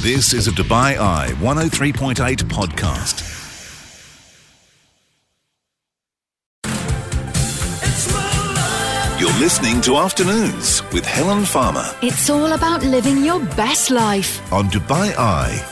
This is a Dubai Eye 103.8 podcast. You're listening to Afternoons with Helen Farmer. It's all about living your best life. On Dubai Eye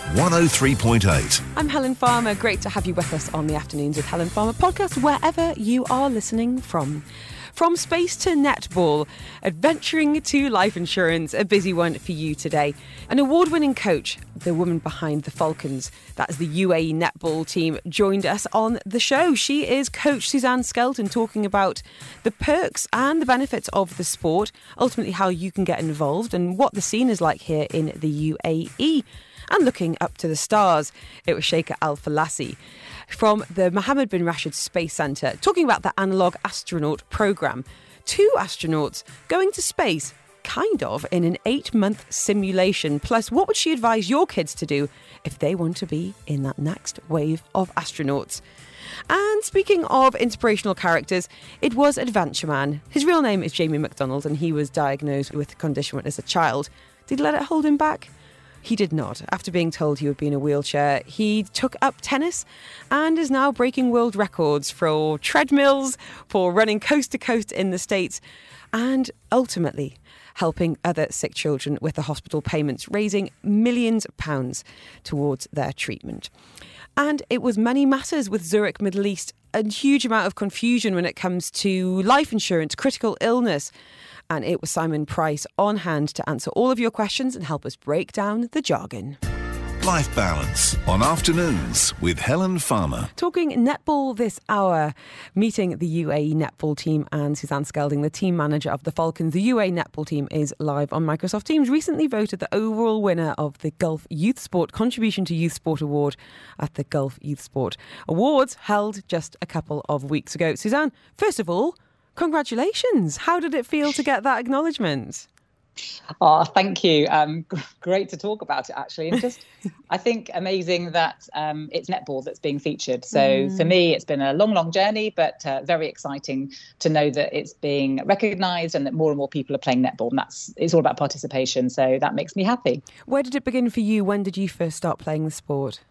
103.8. I'm Helen Farmer. Great to have you with us on the Afternoons with Helen Farmer podcast, wherever you are listening from. From space to netball, adventuring to life insurance, a busy one for you today. An award-winning coach, the woman behind the Falcons, that is the UAE netball team, joined us on the show. She is Coach Suzanne Skelton, talking about the perks and the benefits of the sport, ultimately how you can get involved and what the scene is like here in the UAE. And looking up to the stars, it was Sheikha Al Falasi from the Mohammed bin Rashid Space Centre, talking about the Analog Astronaut programme. 2 astronauts going to space, kind of, in an 8-month simulation. Plus, what would she advise your kids to do if they want to be in that next wave of astronauts? And speaking of inspirational characters, it was Adventure Man. His real name is Jamie McDonald, and he was diagnosed with the condition when as a child. Did he let it hold him back? He did not. After being told he would be in a wheelchair, he took up tennis and is now breaking world records for treadmills, for running coast to coast in the States, and ultimately helping other sick children with the hospital payments, raising millions of pounds towards their treatment. And it was money matters with Zurich Middle East, a huge amount of confusion when it comes to life insurance, critical illness. And it was Simon Price on hand to answer all of your questions and help us break down the jargon. Life Balance on Afternoons with Helen Farmer. Talking netball this hour, meeting the UAE netball team and Suzanne Skelton, the team manager of the Falcons. The UAE netball team is live on Microsoft Teams. Recently voted the overall winner of the Gulf Youth Sport Contribution to Youth Sport Award at the Gulf Youth Sport Awards, held just a couple of weeks ago. Suzanne, first of all, congratulations. How did it feel to get that acknowledgement? Oh, thank you. Great to talk about it, actually. And just, I think, amazing that it's netball that's being featured. So for me, it's been a long, long journey, but very exciting to know that it's being recognised and that more and more people are playing netball. And it's all about participation. So that makes me happy. Where did it begin for you? When did you first start playing the sport?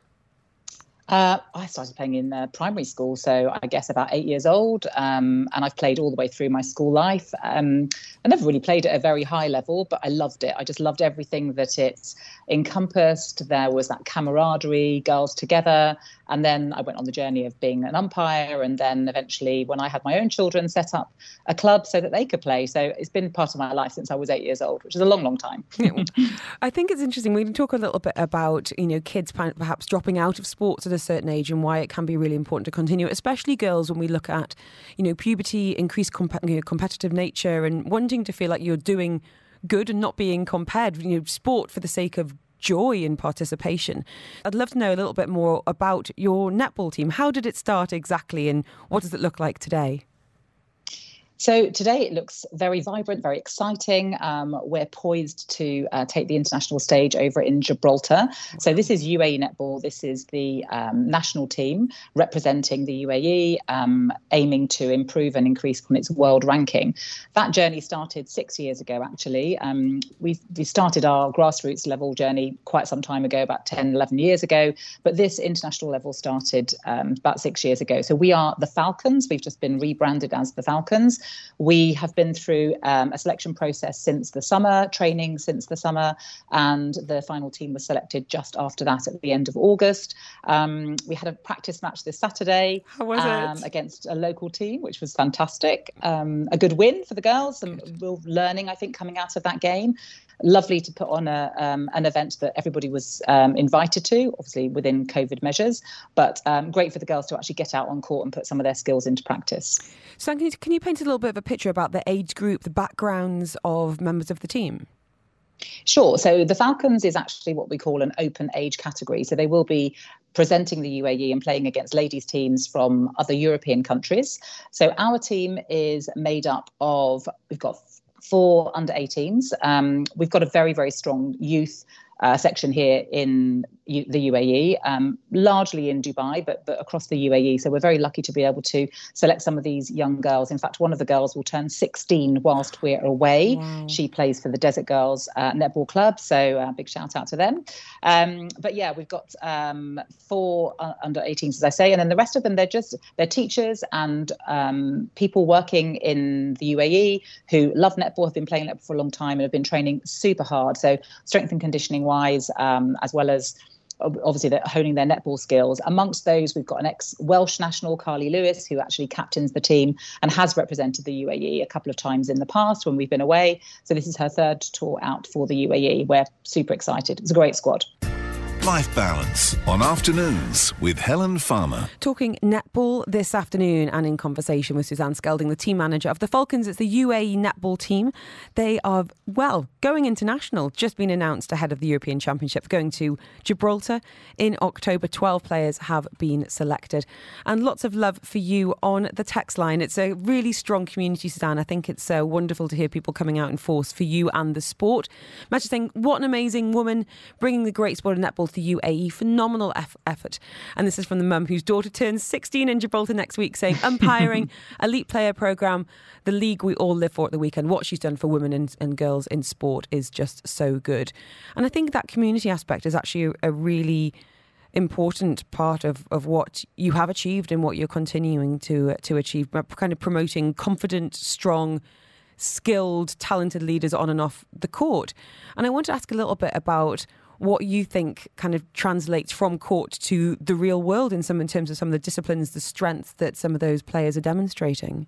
I started playing in primary school, so I guess about 8 years old, and I've played all the way through my school life. I never really played at a very high level, but I loved it. I just loved everything that it encompassed. There was that camaraderie, girls together, and then I went on the journey of being an umpire, and then eventually, when I had my own children, set up a club so that they could play. So it's been part of my life since I was 8 years old, which is a long, long time. I think it's interesting. We can talk a little bit about, kids perhaps dropping out of sports at a certain age and why it can be really important to continue, especially girls, when we look at, puberty, increased competitive nature and wanting to feel like you're doing good and not being compared, sport for the sake of joy and participation. I'd love to know a little bit more about your netball team. How did it start exactly and what does it look like today? So today it looks very vibrant, very exciting. We're poised to take the international stage over in Gibraltar. So this is UAE Netball. This is the national team representing the UAE, aiming to improve and increase on its world ranking. That journey started 6 years ago, actually. We started our grassroots level journey quite some time ago, about 10, 11 years ago. But this international level started about 6 years ago. So we are the Falcons. We've just been rebranded as the Falcons. We have been through a selection process since the summer, training since the summer, and the final team was selected just after that at the end of August. We had a practice match this Saturday. How was it? Against a local team, which was fantastic. A good win for the girls, and real learning, I think, coming out of that game. Lovely to put on an event that everybody was invited to, obviously within COVID measures, but great for the girls to actually get out on court and put some of their skills into practice. So can you paint a little bit of a picture about the age group, the backgrounds of members of the team? Sure. So the Falcons is actually what we call an open age category. So they will be presenting the UAE and playing against ladies teams from other European countries. So our team is made up of, we've got 4 under 18s. We've got a very, very strong youth section here in the UAE, largely in Dubai, but across the UAE. So we're very lucky to be able to select some of these young girls. In fact, one of the girls will turn 16 whilst we're away. Wow. She plays for the Desert Girls Netball Club, so big shout out to them. But yeah, we've got 4 under 18s, as I say, and then the rest of them, they're teachers and people working in the UAE who love netball, have been playing netball for a long time and have been training super hard. So strength and conditioning wise, as well as obviously they're honing their netball skills. Amongst those, we've got an ex-Welsh national, Carly Lewis, who actually captains the team and has represented the UAE a couple of times in the past when we've been away. So this is her 3rd tour out for the UAE. We're super excited. It's a great squad. Life Balance on Afternoons with Helen Farmer. Talking netball this afternoon and in conversation with Suzanne Skelding, the team manager of the Falcons. It's the UAE netball team. They are, going international. Just been announced ahead of the European Championship, going to Gibraltar in October. 12 players have been selected. And lots of love for you on the text line. It's a really strong community, Suzanne. I think it's wonderful to hear people coming out in force for you and the sport. Imagine saying, what an amazing woman, bringing the great sport of netball to the UAE. Phenomenal effort. And this is from the mum whose daughter turns 16 in Gibraltar next week, saying umpiring, elite player programme, the league we all live for at the weekend. What she's done for women and girls in sport is just so good. And I think that community aspect is actually a really important part of what you have achieved and what you're continuing to achieve, kind of promoting confident, strong, skilled, talented leaders on and off the court. And I want to ask a little bit about what you think kind of translates from court to the real world in terms of some of the disciplines, the strength that some of those players are demonstrating.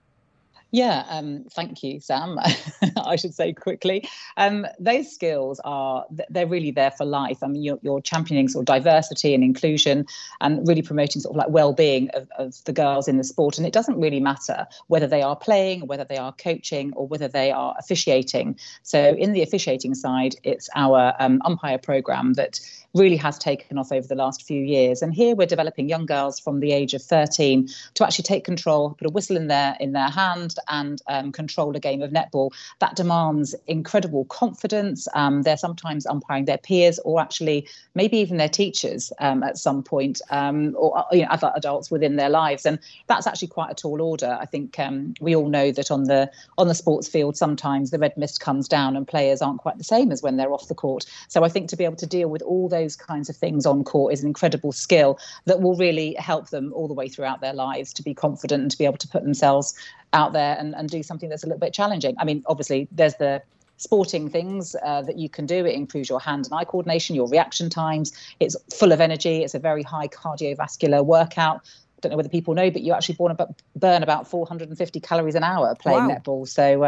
Yeah, thank you, Sam. I should say quickly. Those skills they're really there for life. I mean, you're championing sort of diversity and inclusion and really promoting sort of like well-being of the girls in the sport. And it doesn't really matter whether they are playing, whether they are coaching, or whether they are officiating. So in the officiating side, it's our umpire program that really has taken off over the last few years. And here we're developing young girls from the age of 13 to actually take control, put a whistle in their hand and control a game of netball. That demands incredible confidence. They're sometimes umpiring their peers or actually maybe even their teachers at some point, or other adults within their lives. And that's actually quite a tall order. I think we all know that on the sports field, sometimes the red mist comes down and players aren't quite the same as when they're off the court. So I think to be able to deal with all those kinds of things on court is an incredible skill that will really help them all the way throughout their lives to be confident and to be able to put themselves out there and do something that's a little bit challenging. I mean, obviously, there's the sporting things that you can do. It improves your hand and eye coordination, your reaction times. It's full of energy. It's a very high cardiovascular workout. I don't know whether people know, but you actually burn about 450 calories an hour playing netball. So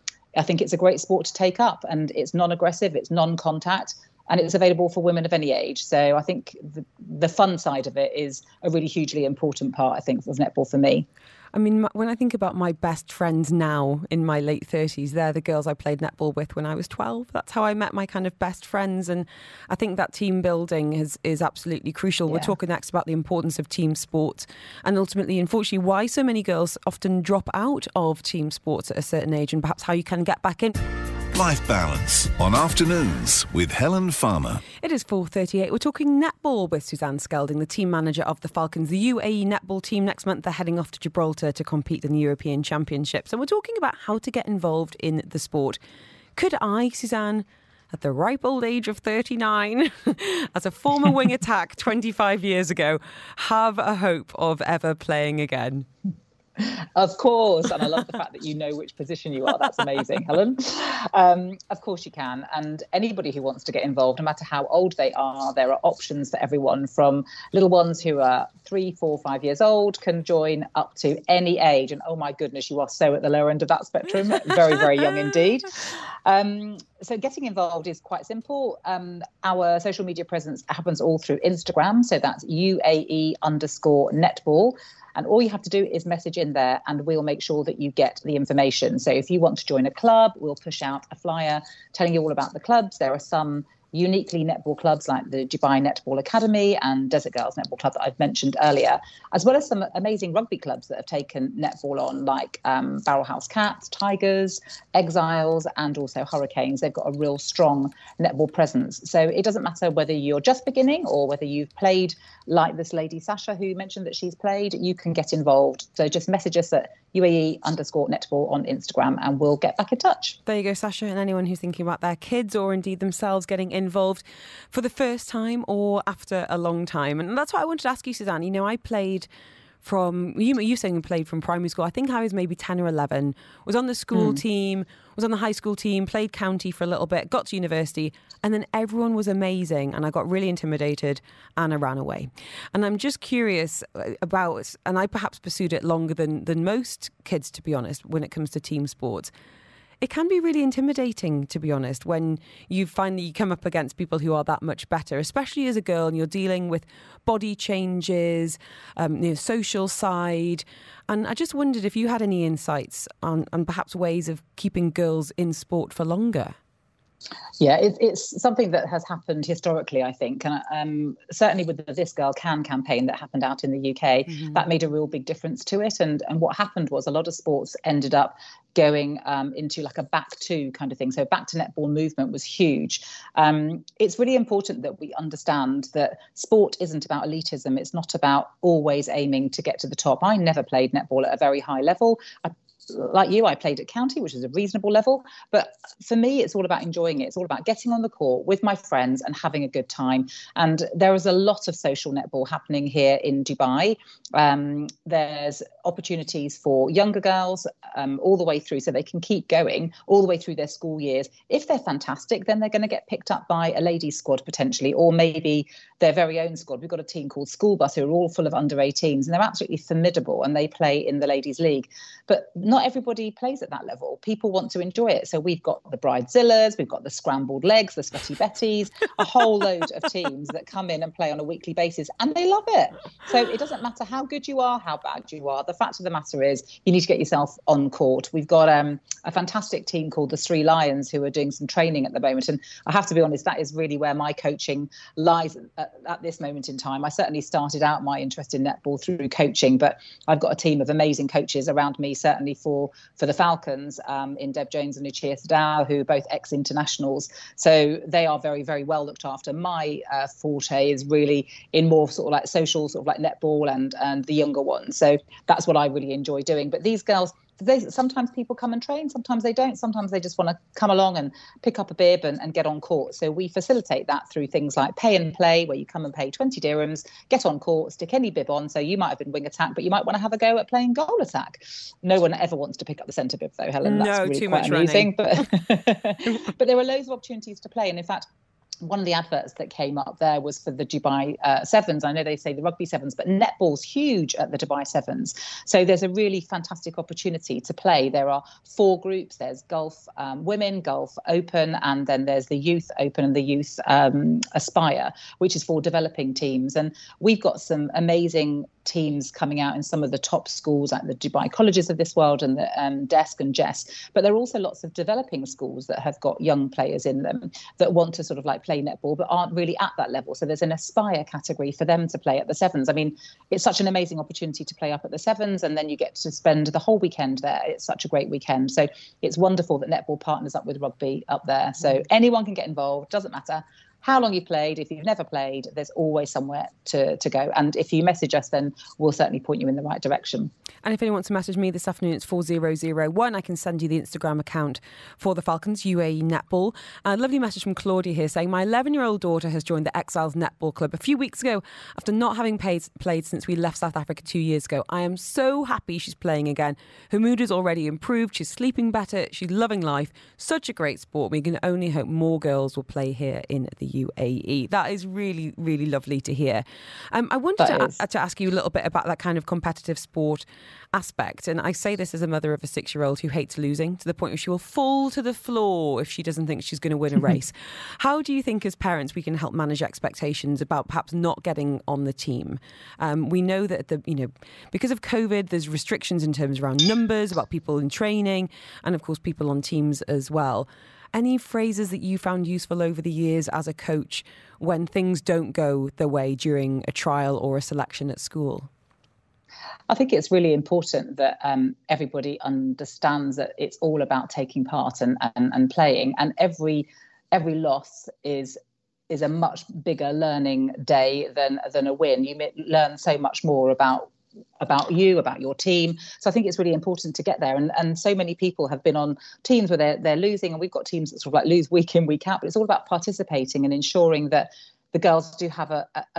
I think it's a great sport to take up, and it's non-aggressive, it's non-contact, and it's available for women of any age. So I think the fun side of it is a really hugely important part, I think, of netball for me. I mean, when I think about my best friends now in my late 30s, they're the girls I played netball with when I was 12. That's how I met my kind of best friends. And I think that team building is absolutely crucial. Yeah. We're talking next about the importance of team sports and ultimately, unfortunately, why so many girls often drop out of team sports at a certain age and perhaps how you can get back in. Life Balance on Afternoons with Helen Farmer. It is 4:38. We're talking netball with Suzanne Skelding, the team manager of the Falcons, the UAE netball team. Next month, they're heading off to Gibraltar to compete in the European Championships. And we're talking about how to get involved in the sport. Could I, Suzanne, at the ripe old age of 39, as a former wing attack 25 years ago, have a hope of ever playing again? Of course. And I love the fact that you know which position you are. That's amazing, Helen. Of course you can. And anybody who wants to get involved, no matter how old they are, there are options for everyone, from little ones who are 3, 4, 5 years old can join up to any age. And oh my goodness, you are so at the lower end of that spectrum. Very, very young indeed. So getting involved is quite simple. Our social media presence happens all through Instagram. So that's UAE_netball. And all you have to do is message in there and we'll make sure that you get the information. So if you want to join a club, we'll push out a flyer telling you all about the clubs. There are some uniquely netball clubs like the Dubai Netball Academy and Desert Girls Netball Club that I've mentioned earlier, as well as some amazing rugby clubs that have taken netball on, like Barrel House Cats, Tigers, Exiles, and also Hurricanes. They've got a real strong netball presence. So it doesn't matter whether you're just beginning or whether you've played, like this lady Sasha who mentioned that she's played, you can get involved. So just message us at UAE_netball on Instagram and we'll get back in touch. There you go, Sasha, and anyone who's thinking about their kids or indeed themselves getting involved for the first time or after a long time. And that's what I wanted to ask you, Suzanne. You know, I played from, you saying you played from primary school. I think I was maybe 10 or 11, was on the school team, was on the high school team, played county for a little bit, got to university, and then everyone was amazing and I got really intimidated and I ran away. And I'm just curious about, and I perhaps pursued it longer than most kids, to be honest, when it comes to team sports. It can be really intimidating, to be honest, when you finally come up against people who are that much better, especially as a girl, and you're dealing with body changes, social side. And I just wondered if you had any insights on perhaps ways of keeping girls in sport for longer. Yeah, it's something that has happened historically, I think. And certainly with the This Girl Can campaign that happened out in the UK, that made a real big difference to it. And what happened was a lot of sports ended up going into like a back to kind of thing. So back to netball movement was huge. It's really important that we understand that sport isn't about elitism. It's not about always aiming to get to the top. I never played netball at a very high level. Like you, I played at county, which is a reasonable level. But for me, it's all about enjoying it. It's all about getting on the court with my friends and having a good time. And there is a lot of social netball happening here in Dubai. There's opportunities for younger girls all the way through, so they can keep going all the way through their school years. If they're fantastic, then they're going to get picked up by a ladies squad potentially, or maybe their very own squad. We've got a team called School Bus who are all full of under 18s, and they're absolutely formidable, and they play in the ladies league. But not everybody plays at that level. People want to enjoy it. So we've got the Bridezillas, we've got the Scrambled Legs, the Sweaty Betties, a whole load of teams that come in and play on a weekly basis, and they love it. So it doesn't matter how good you are, how bad you are. The fact of the matter is you need to get yourself on court. We've got a fantastic team called the Three Lions who are doing some training at the moment. And I have to be honest, that is really where my coaching lies at this moment in time. I certainly started out my interest in netball through coaching, but I've got a team of amazing coaches around me, certainly for the Falcons, in Deb Jones and Lucia Sadao, who are both ex-internationals. So they are very, very well looked after. My forte is really in more sort of like social, sort of like netball and the younger ones. So that's what I really enjoy doing. But these girls, sometimes people come and train, sometimes they don't. Sometimes they just want to come along and pick up a bib and get on court. So we facilitate that through things like pay and play, where you come and pay 20 dirhams, get on court, stick any bib on. So you might have been wing attack, but you might want to have a go at playing goal attack. No one ever wants to pick up the centre bib though, Helen. That's really too quite much amusing. But there are loads of opportunities to play. And in fact, one of the adverts that came up there was for the Dubai Sevens. I know they say the rugby sevens, but netball's huge at the Dubai Sevens. So there's a really fantastic opportunity to play. There are 4 groups. There's Gulf Women, Gulf Open, and then there's the Youth Open and the Youth Aspire, which is for developing teams. And we've got some amazing teams coming out in some of the top schools like the Dubai colleges of this world and the Desk and Jess. But there are also lots of developing schools that have got young players in them that want to sort of like play netball but aren't really at that level. So there's an Aspire category for them to play at the Sevens. I mean, it's such an amazing opportunity to play up at the Sevens, and then you get to spend the whole weekend there. It's such a great weekend. So it's wonderful that netball partners up with rugby up there. So anyone can get involved, doesn't matter how long you've played. If you've never played, there's always somewhere to go. And if you message us, then we'll certainly point you in the right direction. And if anyone wants to message me this afternoon, it's 4001. I can send you the Instagram account for the Falcons, UAE Netball. A lovely message from Claudia here saying, my 11-year-old daughter has joined the Exiles Netball Club a few weeks ago after not having played since we left South Africa 2 years ago. I am so happy she's playing again. Her mood has already improved. She's sleeping better. She's loving life. Such a great sport. We can only hope more girls will play here in the UAE. That is really, really lovely to hear. I wanted to ask you a little bit about that kind of competitive sport aspect. And I say this as a mother of a 6-year-old who hates losing to the point where she will fall to the floor if she doesn't think she's going to win a race. How do you think as parents we can help manage expectations about perhaps not getting on the team? We know that because of COVID, there's restrictions in terms around numbers, about people in training, and of course people on teams as well. Any phrases that you found useful over the years as a coach when things don't go the way during a trial or a selection at school? I think it's really important that everybody understands that it's all about taking part and playing, and every loss is a much bigger learning day than a win. You learn so much more about you, about your team. So I think it's really important to get there. And so many people have been on teams where they're losing, and we've got teams that sort of like lose week in, week out. But it's all about participating and ensuring that the girls do have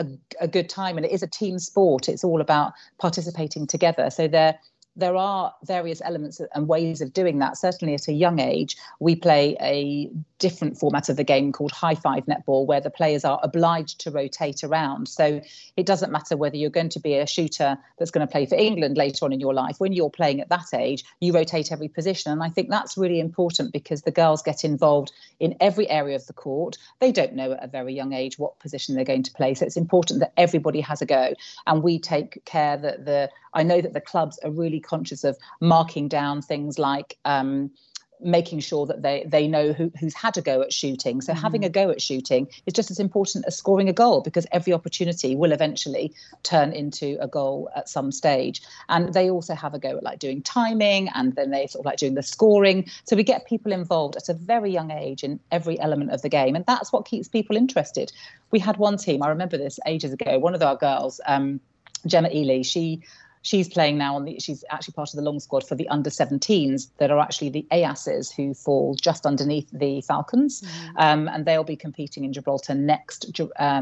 a good time. And it is a team sport. It's all about participating together. So there are various elements and ways of doing that. Certainly at a young age, we play a different format of the game called high five netball, where the players are obliged to rotate around. So it doesn't matter whether you're going to be a shooter that's going to play for England later on in your life. When you're playing at that age, you rotate every position. And I think that's really important because the girls get involved in every area of the court. They don't know at a very young age what position they're going to play. So it's important that everybody has a go. And we take care that I know that the clubs are really conscious of marking down things like making sure that they know who's had a go at shooting. So having a go at shooting is just as important as scoring a goal, because every opportunity will eventually turn into a goal at some stage. And they also have a go at like doing timing, and then they sort of like doing the scoring. So we get people involved at a very young age in every element of the game. And that's what keeps people interested. We had one team, I remember this ages ago, one of our girls, Gemma Ely, she's playing now she's actually part of the long squad for the under-17s that are actually the AASs, who fall just underneath the Falcons. And they'll be competing in Gibraltar next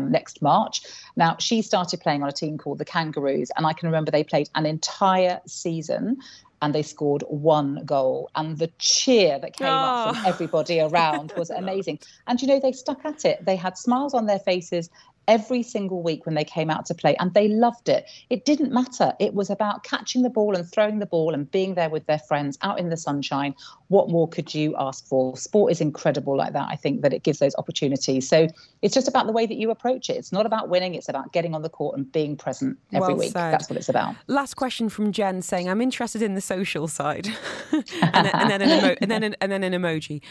March. Now, she started playing on a team called the Kangaroos, and I can remember they played an entire season and they scored one goal. And the cheer that came up from everybody around was amazing. And, they stuck at it. They had smiles on their faces every single week when they came out to play, and they loved it. It didn't matter. It was about catching the ball and throwing the ball and being there with their friends out in the sunshine. What more could you ask for? Sport is incredible like that. I think that it gives those opportunities. So it's just about the way that you approach it. It's not about winning. It's about getting on the court and being present every week. Said. That's what it's about. Last question from Jen saying, I'm interested in the social side. and then an emoji.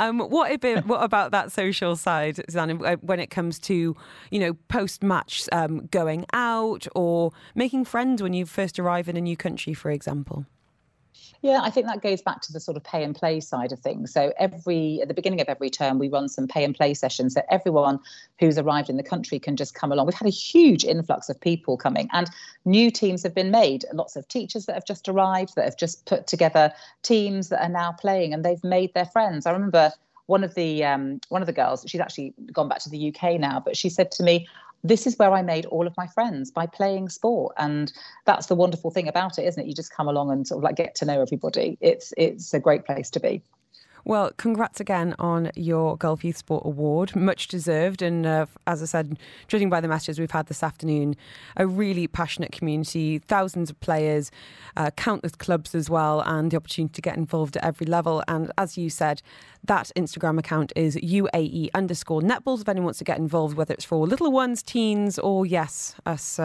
What about that social side, Susanna, when it comes to, post-match going out or making friends when you first arrive in a new country, for example? Yeah, I think that goes back to the sort of pay and play side of things. So at the beginning of every term, we run some pay and play sessions. So everyone who's arrived in the country can just come along. We've had a huge influx of people coming, and new teams have been made. Lots of teachers that have just arrived, that have just put together teams that are now playing, and they've made their friends. I remember one of the girls, she's actually gone back to the UK now, but she said to me, this is where I made all of my friends, by playing sport. And that's the wonderful thing about it, isn't it? You just come along and sort of like get to know everybody. It's a great place to be. Well, congrats again on your Gulf Youth Sport Award. Much deserved. And as I said, judging by the messages we've had this afternoon, a really passionate community, thousands of players, countless clubs as well, and the opportunity to get involved at every level. And as you said, that Instagram account is UAE_netballs. If anyone wants to get involved, whether it's for little ones, teens, or yes, us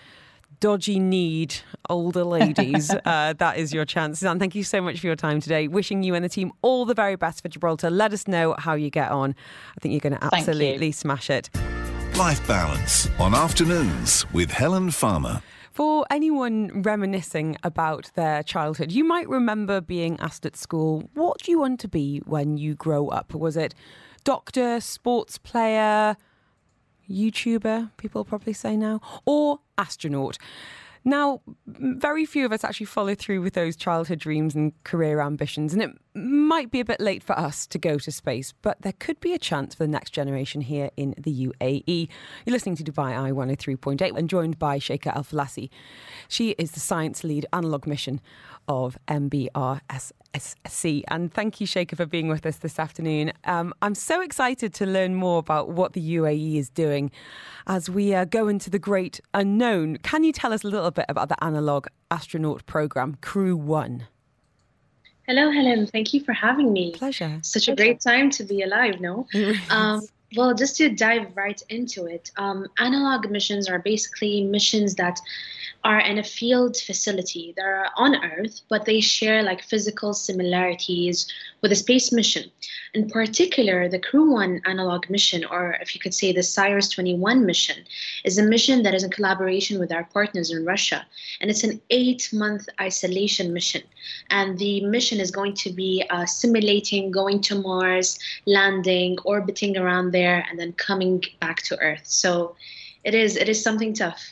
dodgy-kneed older ladies, that is your chance. Suzanne, thank you so much for your time today. Wishing you and the team all the very best for Gibraltar. Let us know how you get on. I think you're going to absolutely smash it. Life Balance on Afternoons with Helen Farmer. For anyone reminiscing about their childhood, you might remember being asked at school, what do you want to be when you grow up? Was it doctor, sports player, YouTuber, people probably say now, or astronaut? Now, very few of us actually follow through with those childhood dreams and career ambitions, and it might be a bit late for us to go to space, but there could be a chance for the next generation here in the UAE. You're listening to Dubai Eye 103.8 and joined by Sheikha Al Falassi. She is the science lead analog mission of MBRSC. And thank you, Sheikha, for being with us this afternoon. I'm so excited to learn more about what the UAE is doing as we go into the great unknown. Can you tell us a little bit about the analog astronaut program, Crew One? Hello, Helen. Thank you for having me. Pleasure. Such a great time to be alive, no? Well, just to dive right into it, analog missions are basically missions that are in a field facility. They're on Earth, but they share like physical similarities with a space mission. In particular, the Crew 1 analog mission, or if you could say the Cyrus 21 mission, is a mission that is in collaboration with our partners in Russia. And it's an 8-month isolation mission. And the mission is going to be simulating going to Mars, landing, orbiting around there, and then coming back to Earth. So it is something tough.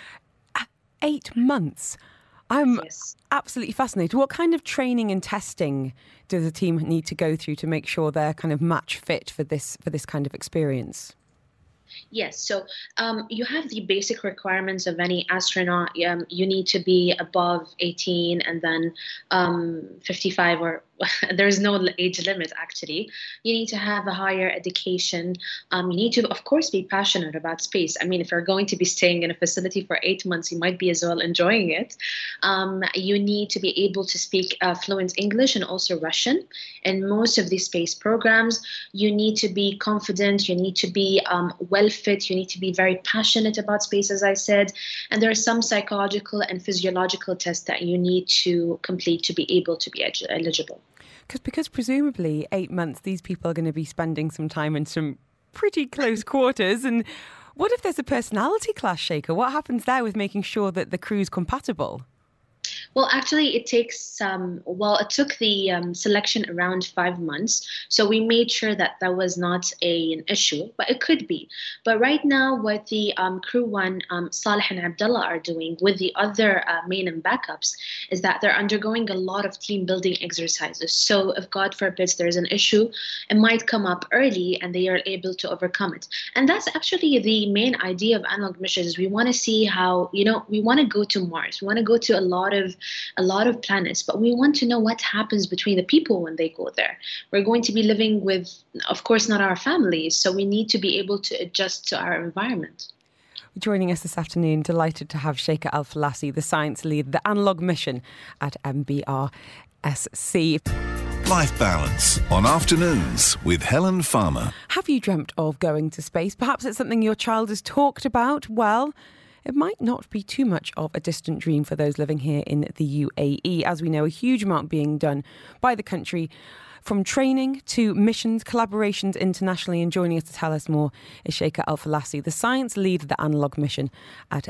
8 months. I'm Yes. absolutely fascinated. What kind of training and testing does the team need to go through to make sure they're kind of match fit for this kind of experience? Yes, so you have the basic requirements of any astronaut. You need to be above 18 and then 55, or there's no age limit actually. You need to have a higher education. You need to, of course, be passionate about space. I mean, if you're going to be staying in a facility for 8 months, you might be as well enjoying it. You need to be able to speak fluent English and also Russian. In most of these space programs, you need to be confident. You need to be well fit. You need to be very passionate about space, as I said. And there are some psychological and physiological tests that you need to complete to be able to be eligible. Because presumably 8 months, these people are going to be spending some time in some pretty close quarters. And what if there's a personality clash, Sheikha? What happens there with making sure that the crew's compatible? Well, actually, it takes, it took the selection around 5 months. So we made sure that that was not an issue, but it could be. But right now, what the Crew 1, Saleh and Abdullah are doing with the other main and backups is that they're undergoing a lot of team building exercises. So if God forbids there's an issue, it might come up early and they are able to overcome it. And that's actually the main idea of analog missions. We want to see how, we want to go to Mars. We want to go to a lot of planets, but we want to know what happens between the people when they go there. We're going to be living with, of course, not our families, so we need to be able to adjust to our environment. Joining us this afternoon, delighted to have Sheikha Al-Falassi, the science lead, the analog mission at MBRSC. Life Balance on Afternoons with Helen Farmer. Have you dreamt of going to space? Perhaps it's something your child has talked about. Well, it might not be too much of a distant dream for those living here in the UAE. As we know, a huge amount being done by the country, from training to missions, collaborations internationally. And joining us to tell us more is Sheikha Al-Falassi, the science lead of the analog mission at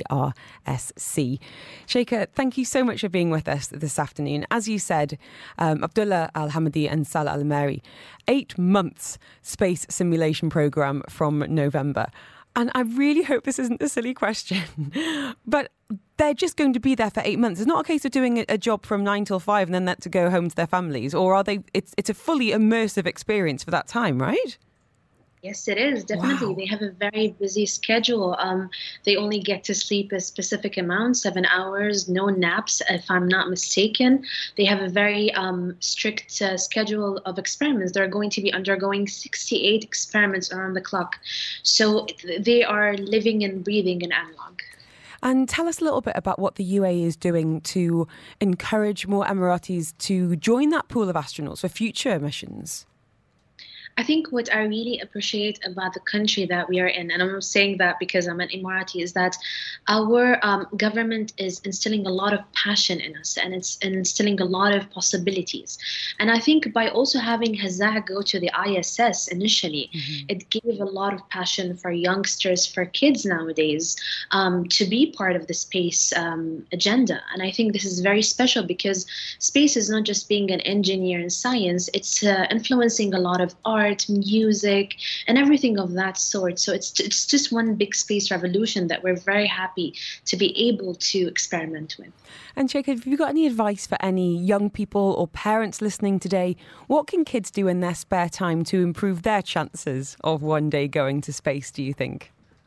MBRSC. Sheikha, thank you so much for being with us this afternoon. As you said, Abdullah Al-Hamadi and Salah Al-Meri, 8 months space simulation programme from November. And I really hope this isn't a silly question, but they're just going to be there for 8 months. It's not a case of doing a job from 9 till 5 and then let to go home to their families, or are they? It's a fully immersive experience for that time, right? Yes, it is. Definitely. Wow. They have a very busy schedule. They only get to sleep a specific amount, 7 hours, no naps, if I'm not mistaken. They have a very strict schedule of experiments. They're going to be undergoing 68 experiments around the clock. So they are living and breathing in analog. And tell us a little bit about what the UAE is doing to encourage more Emiratis to join that pool of astronauts for future missions. I think what I really appreciate about the country that we are in, and I'm saying that because I'm an Emirati, is that our government is instilling a lot of passion in us, and it's instilling a lot of possibilities. And I think by also having Hazaa go to the ISS initially, it gave a lot of passion for youngsters, for kids nowadays, to be part of the space agenda. And I think this is very special because space is not just being an engineer in science, it's influencing a lot of art, music, and everything of that sort. So it's just one big space revolution that we're very happy to be able to experiment with. And Sheikha, have you got any advice for any young people or parents listening today? What can kids do in their spare time to improve their chances of one day going to space, do you think?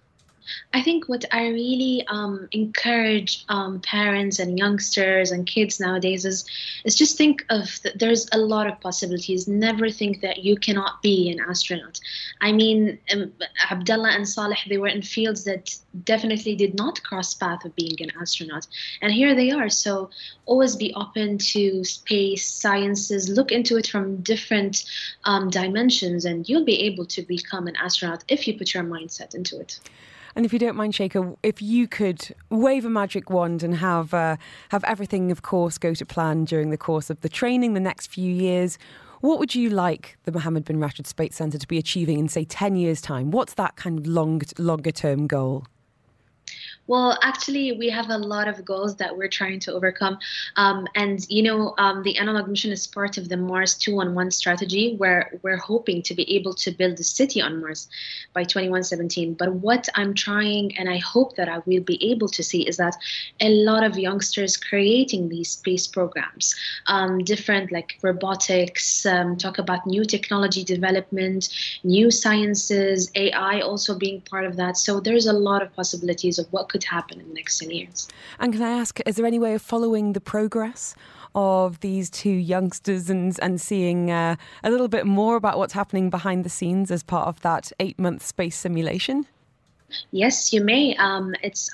I think what I really encourage parents and youngsters and kids nowadays is just think of there's a lot of possibilities. Never think that you cannot be an astronaut. I mean, Abdullah and Saleh, they were in fields that definitely did not cross path of being an astronaut, and here they are. So always be open to space sciences. Look into it from different dimensions, and you'll be able to become an astronaut if you put your mindset into it. And if you don't mind, Sheikha, if you could wave a magic wand and have everything, of course, go to plan during the course of the training the next few years, what would you like the Mohammed bin Rashid Space Centre to be achieving in, say, 10 years' time? What's that kind of longer term goal? Well, actually, we have a lot of goals that we're trying to overcome. The analog mission is part of the Mars 2-on-1 strategy, where we're hoping to be able to build a city on Mars by 2117. But what I'm trying, and I hope that I will be able to see, is that a lot of youngsters creating these space programs, different like robotics, talk about new technology development, new sciences, AI also being part of that. So there's a lot of possibilities of what could happen in the next 10 years. And can I ask, is there any way of following the progress of these two youngsters and seeing a little bit more about what's happening behind the scenes as part of that 8-month space simulation? Yes, you may. It's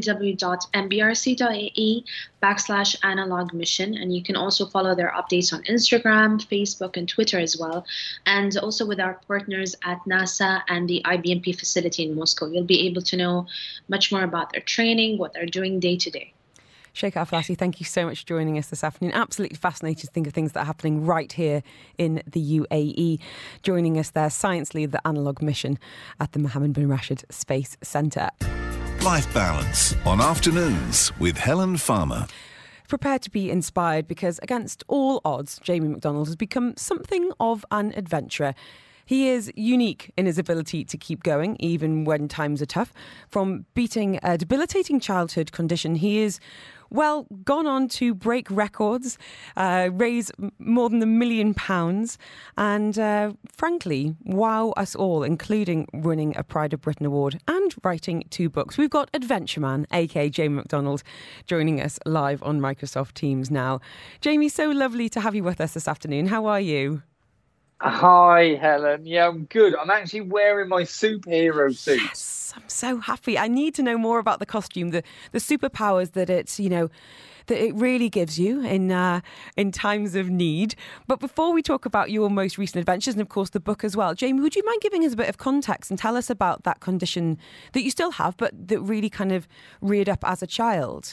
www.mbrc.ae/analog mission. And you can also follow their updates on Instagram, Facebook, and Twitter as well. And also with our partners at NASA and the IBMP facility in Moscow. You'll be able to know much more about their training, what they're doing day to day. Sheikha Aflati, thank you so much for joining us this afternoon. Absolutely fascinating to think of things that are happening right here in the UAE. Joining us there, science lead, the analog mission at the Mohammed bin Rashid Space Centre. Life Balance on Afternoons with Helen Farmer. Prepare to be inspired because against all odds, Jamie McDonald has become something of an adventurer. He is unique in his ability to keep going, even when times are tough. From beating a debilitating childhood condition, he is, well, gone on to break records, raise more than £1 million, and frankly, wow us all, including winning a Pride of Britain award and writing 2 books. We've got Adventure Man, aka Jamie McDonald, joining us live on Microsoft Teams now. Jamie, so lovely to have you with us this afternoon. How are you? Hi, Helen. Yeah, I'm good. I'm actually wearing my superhero suit. Yes, I'm so happy. I need to know more about the costume, the superpowers that it's, you know, that it really gives you in times of need. But before we talk about your most recent adventures and, of course, the book as well, Jamie, would you mind giving us a bit of context and tell us about that condition that you still have, but that really kind of reared up as a child?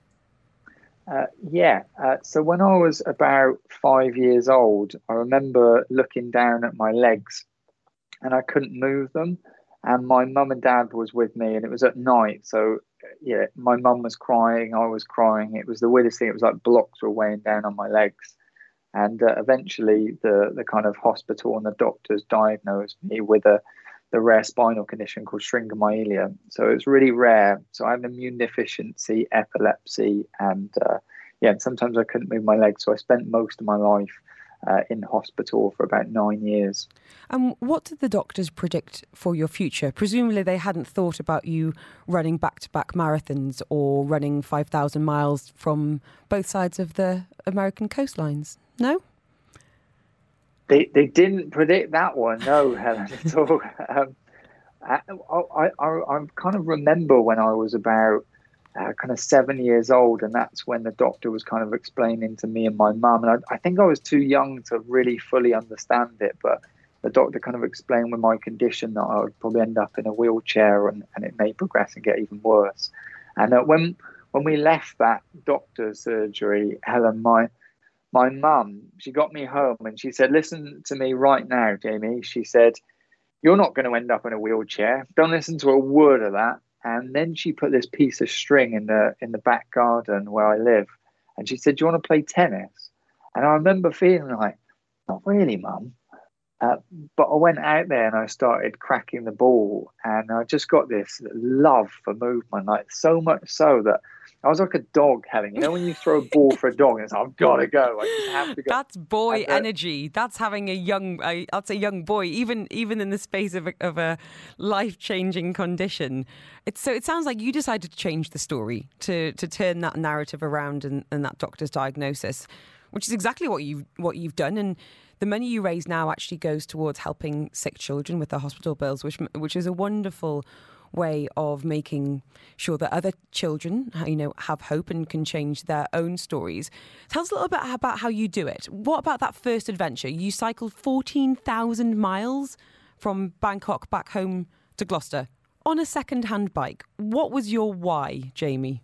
So when I was about 5 years old, I remember looking down at my legs and I couldn't move them. And my mum and dad was with me and it was at night. So, yeah, my mum was crying, I was crying. It was the weirdest thing. It was like blocks were weighing down on my legs. And eventually the kind of hospital and the doctors diagnosed me with the rare spinal condition called syringomyelia. So it's really rare. So I have immune deficiency, epilepsy, and sometimes I couldn't move my legs. So I spent most of my life in hospital for about 9 years. What did the doctors predict for your future? Presumably they hadn't thought about you running back-to-back marathons or running 5,000 miles from both sides of the American coastlines, no? They didn't predict that one, no, Helen, at all. I kind of remember when I was about kind of 7 years old, and that's when the doctor was kind of explaining to me and my mum, and I think I was too young to really fully understand it, but the doctor kind of explained with my condition that I would probably end up in a wheelchair and it may progress and get even worse. And when we left that doctor's surgery, Helen, my mum, she got me home and she said, listen to me right now, Jamie. She said, you're not going to end up in a wheelchair. Don't listen to a word of that. And then she put this piece of string in the back garden where I live. And she said, do you want to play tennis? And I remember feeling like, not really, Mum. But I went out there and I started cracking the ball, and I just got this love for movement, like so much so that I was like a dog, Helen. You know, when you throw a ball for a dog and it's like, I've got to go. I just have to go. That's boy energy. That's having a young, I'd say young boy, even in the space of a life-changing condition. So it sounds like you decided to change the story, to turn that narrative around and that doctor's diagnosis, which is exactly what you've done. And the money you raise now actually goes towards helping sick children with their hospital bills, which is a wonderful way of making sure that other children, have hope and can change their own stories. Tell us a little bit about how you do it. What about that first adventure? You cycled 14,000 miles from Bangkok back home to Gloucester on a second-hand bike. What was your why, Jamie?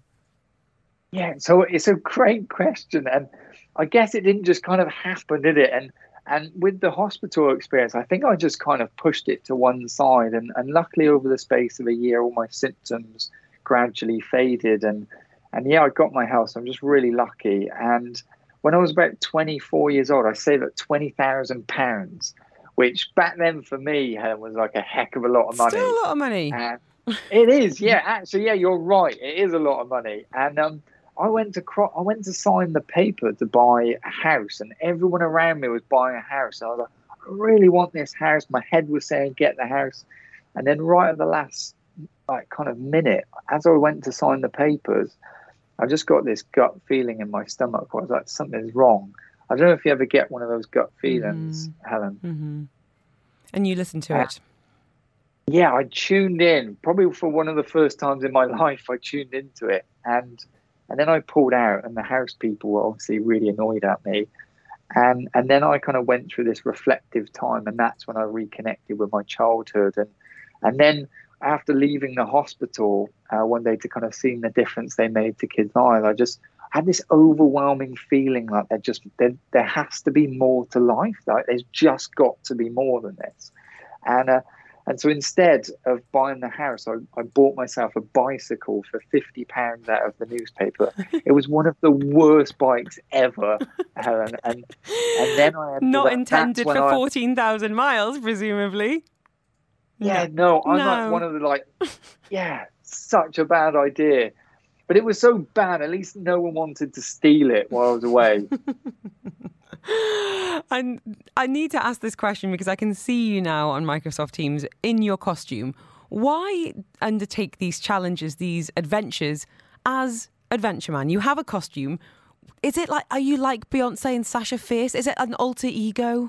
Yeah, so it's a great question. And I guess it didn't just kind of happen, did it? And with the hospital experience, I think I just kind of pushed it to one side. And luckily, over the space of a year, all my symptoms gradually faded. And yeah, I got my health. So I'm just really lucky. And when I was about 24 years old, I saved up £20,000, which back then for me, Helen, was like a heck of a lot of money. Still a lot of money. It is, yeah. Actually, yeah, you're right. It is a lot of money. And I went to sign the paper to buy a house, and everyone around me was buying a house. I was like, I really want this house. My head was saying, get the house. And then right at the last kind of minute, as I went to sign the papers, I just got this gut feeling in my stomach. I was like, something's wrong. I don't know if you ever get one of those gut feelings, Helen. Mm-hmm. And you listened to it. Yeah, I tuned in. Probably for one of the first times in my life, I tuned into it. And then I pulled out, and the house people were obviously really annoyed at me. And then I kind of went through this reflective time, and that's when I reconnected with my childhood. And then after leaving the hospital one day to kind of seeing the difference they made to kids' lives, I just had this overwhelming feeling like there has to be more to life. Like there's just got to be more than this. And so instead of buying the house, I bought myself a bicycle for £50 out of the newspaper. It was one of the worst bikes ever, Helen. And then I had not intended for 14,000 miles, presumably. Yeah, no, I'm like one of the such a bad idea. But it was so bad, at least no one wanted to steal it while I was away. And I need to ask this question because I can see you now on Microsoft Teams in your costume. Why undertake these challenges, these adventures as Adventure Man? You have a costume. Are you like Beyonce and Sasha Fierce? Is it an alter ego?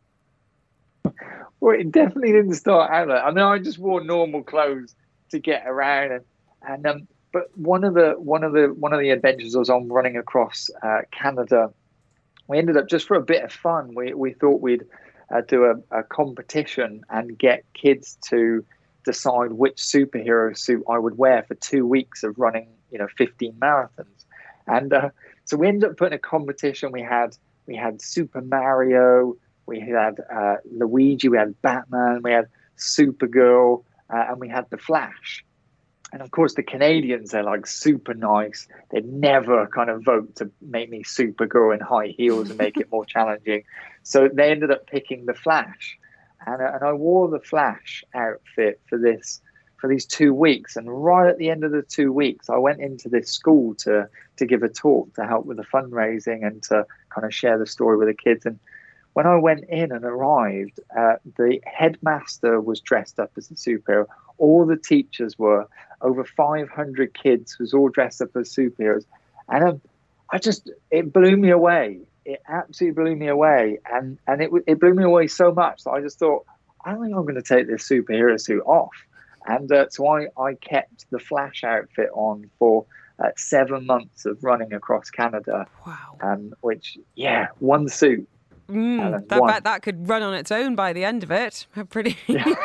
Well, it definitely didn't start out like that. I mean, I just wore normal clothes to get around, but one of the adventures I was on running across Canada. We ended up, just for a bit of fun, we thought we'd do a competition and get kids to decide which superhero suit I would wear for 2 weeks of running, 15 marathons. And so we ended up putting a competition. We had Super Mario, we had Luigi, we had Batman, we had Supergirl, and we had The Flash. And of course, the Canadians are like super nice. They'd never kind of vote to make me Supergirl in high heels and make it more challenging. So they ended up picking the Flash, and I wore the Flash outfit for these 2 weeks. And right at the end of the 2 weeks, I went into this school to give a talk to help with the fundraising and to kind of share the story with the kids. And when I went in and arrived, the headmaster was dressed up as a superhero. All the teachers were. Over 500 kids was all dressed up as superheroes. And it blew me away. It absolutely blew me away. And it blew me away so much that I just thought, I don't think I'm going to take this superhero suit off. And so I kept the Flash outfit on for 7 months of running across Canada. Wow. Which, one suit. That could run on its own by the end of it. Pretty.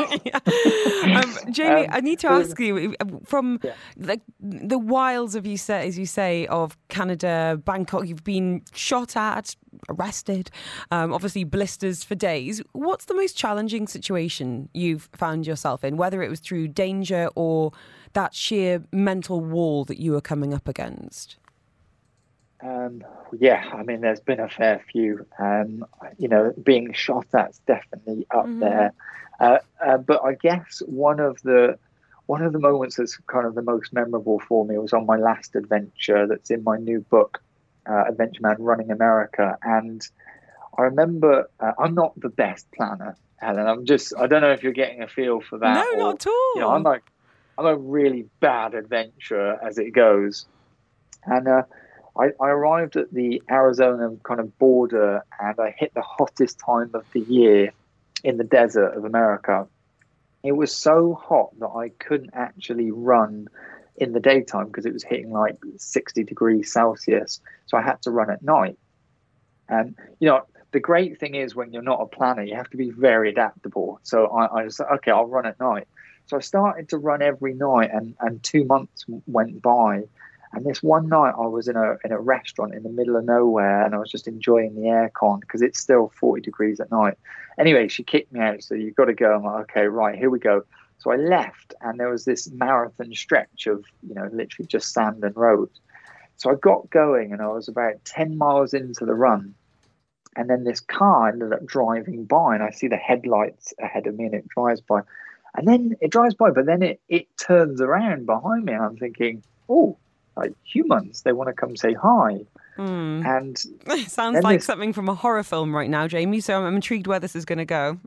Jamie, I need to ask you from the wilds of as you say, of Canada, Bangkok. You've been shot at, arrested, obviously blisters for days. What's the most challenging situation you've found yourself in, whether it was through danger or that sheer mental wall that you were coming up against? Yeah, I mean, there's been a fair few. Being shot at's definitely up there. But I guess one of the moments that's kind of the most memorable for me was on my last adventure that's in my new book, Adventure Man Running America. And I remember I'm not the best planner, Helen. I don't know if you're getting a feel for that. No, not at all. I'm a really bad adventurer as it goes. And I arrived at the Arizona kind of border, and I hit the hottest time of the year in the desert of America. It was so hot that I couldn't actually run in the daytime because it was hitting like 60 degrees Celsius. So I had to run at night. And, the great thing is when you're not a planner, you have to be very adaptable. So I just said, okay, I'll run at night. So I started to run every night, and 2 months went by. And this one night I was in a restaurant in the middle of nowhere, and I was just enjoying the aircon because it's still 40 degrees at night. Anyway, she kicked me out. So you've got to go. I'm like, okay, right, here we go. So I left, and there was this marathon stretch of, literally just sand and road. So I got going, and I was about 10 miles into the run. And then this car ended up driving by, and I see the headlights ahead of me, and it drives by. And then it drives by, but then it turns around behind me, and I'm thinking, oh, like humans, they want to come say hi. And it sounds like something from a horror film right now, Jamie. So I'm intrigued where this is going to go.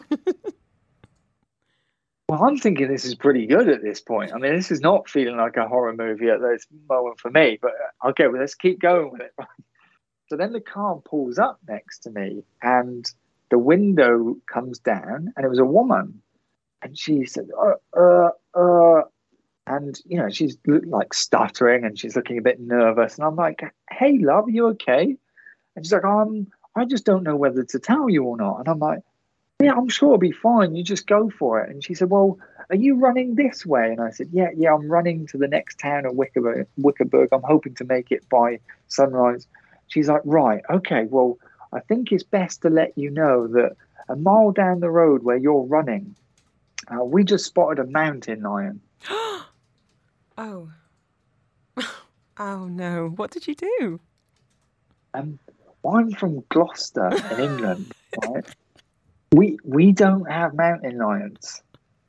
Well, I'm thinking this is pretty good at this point. I mean, this is not feeling like a horror movie at this moment for me. But okay, well, let's keep going with it. So then the car pulls up next to me, and the window comes down, and it was a woman, and she said, and, she's like stuttering, and she's looking a bit nervous. And I'm like, hey, love, are you okay? And she's like, I just don't know whether to tell you or not. And I'm like, yeah, I'm sure it'll be fine. You just go for it. And she said, well, are you running this way? And I said, yeah, I'm running to the next town of Wickerburg. I'm hoping to make it by sunrise. She's like, right, okay, well, I think it's best to let you know that a mile down the road where you're running, we just spotted a mountain lion. Oh. Oh, no. What did you do? I'm from Gloucester in England, right? We don't have mountain lions.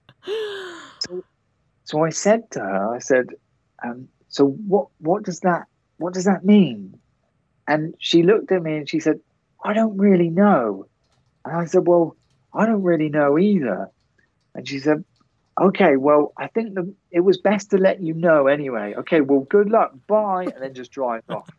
So I said to her, so what does that mean? And she looked at me and she said, I don't really know. And I said, well, I don't really know either. And she said, okay, well, I think it was best to let you know anyway. Okay, well, good luck. Bye. And then just drive off.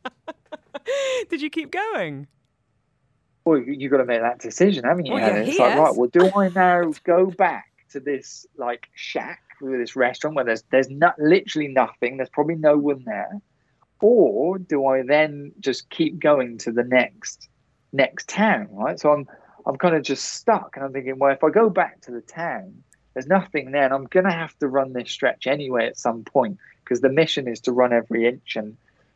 Did you keep going? Well, you've got to make that decision, haven't you? Well, it's like, right, well, do I now go back to this like shack with this restaurant where there's literally nothing, there's probably no one there? Or do I then just keep going to the next town, right? So I'm kind of just stuck, and I'm thinking, well, if I go back to the town, there's nothing there, and I'm going to have to run this stretch anyway at some point because the mission is to run every inch, and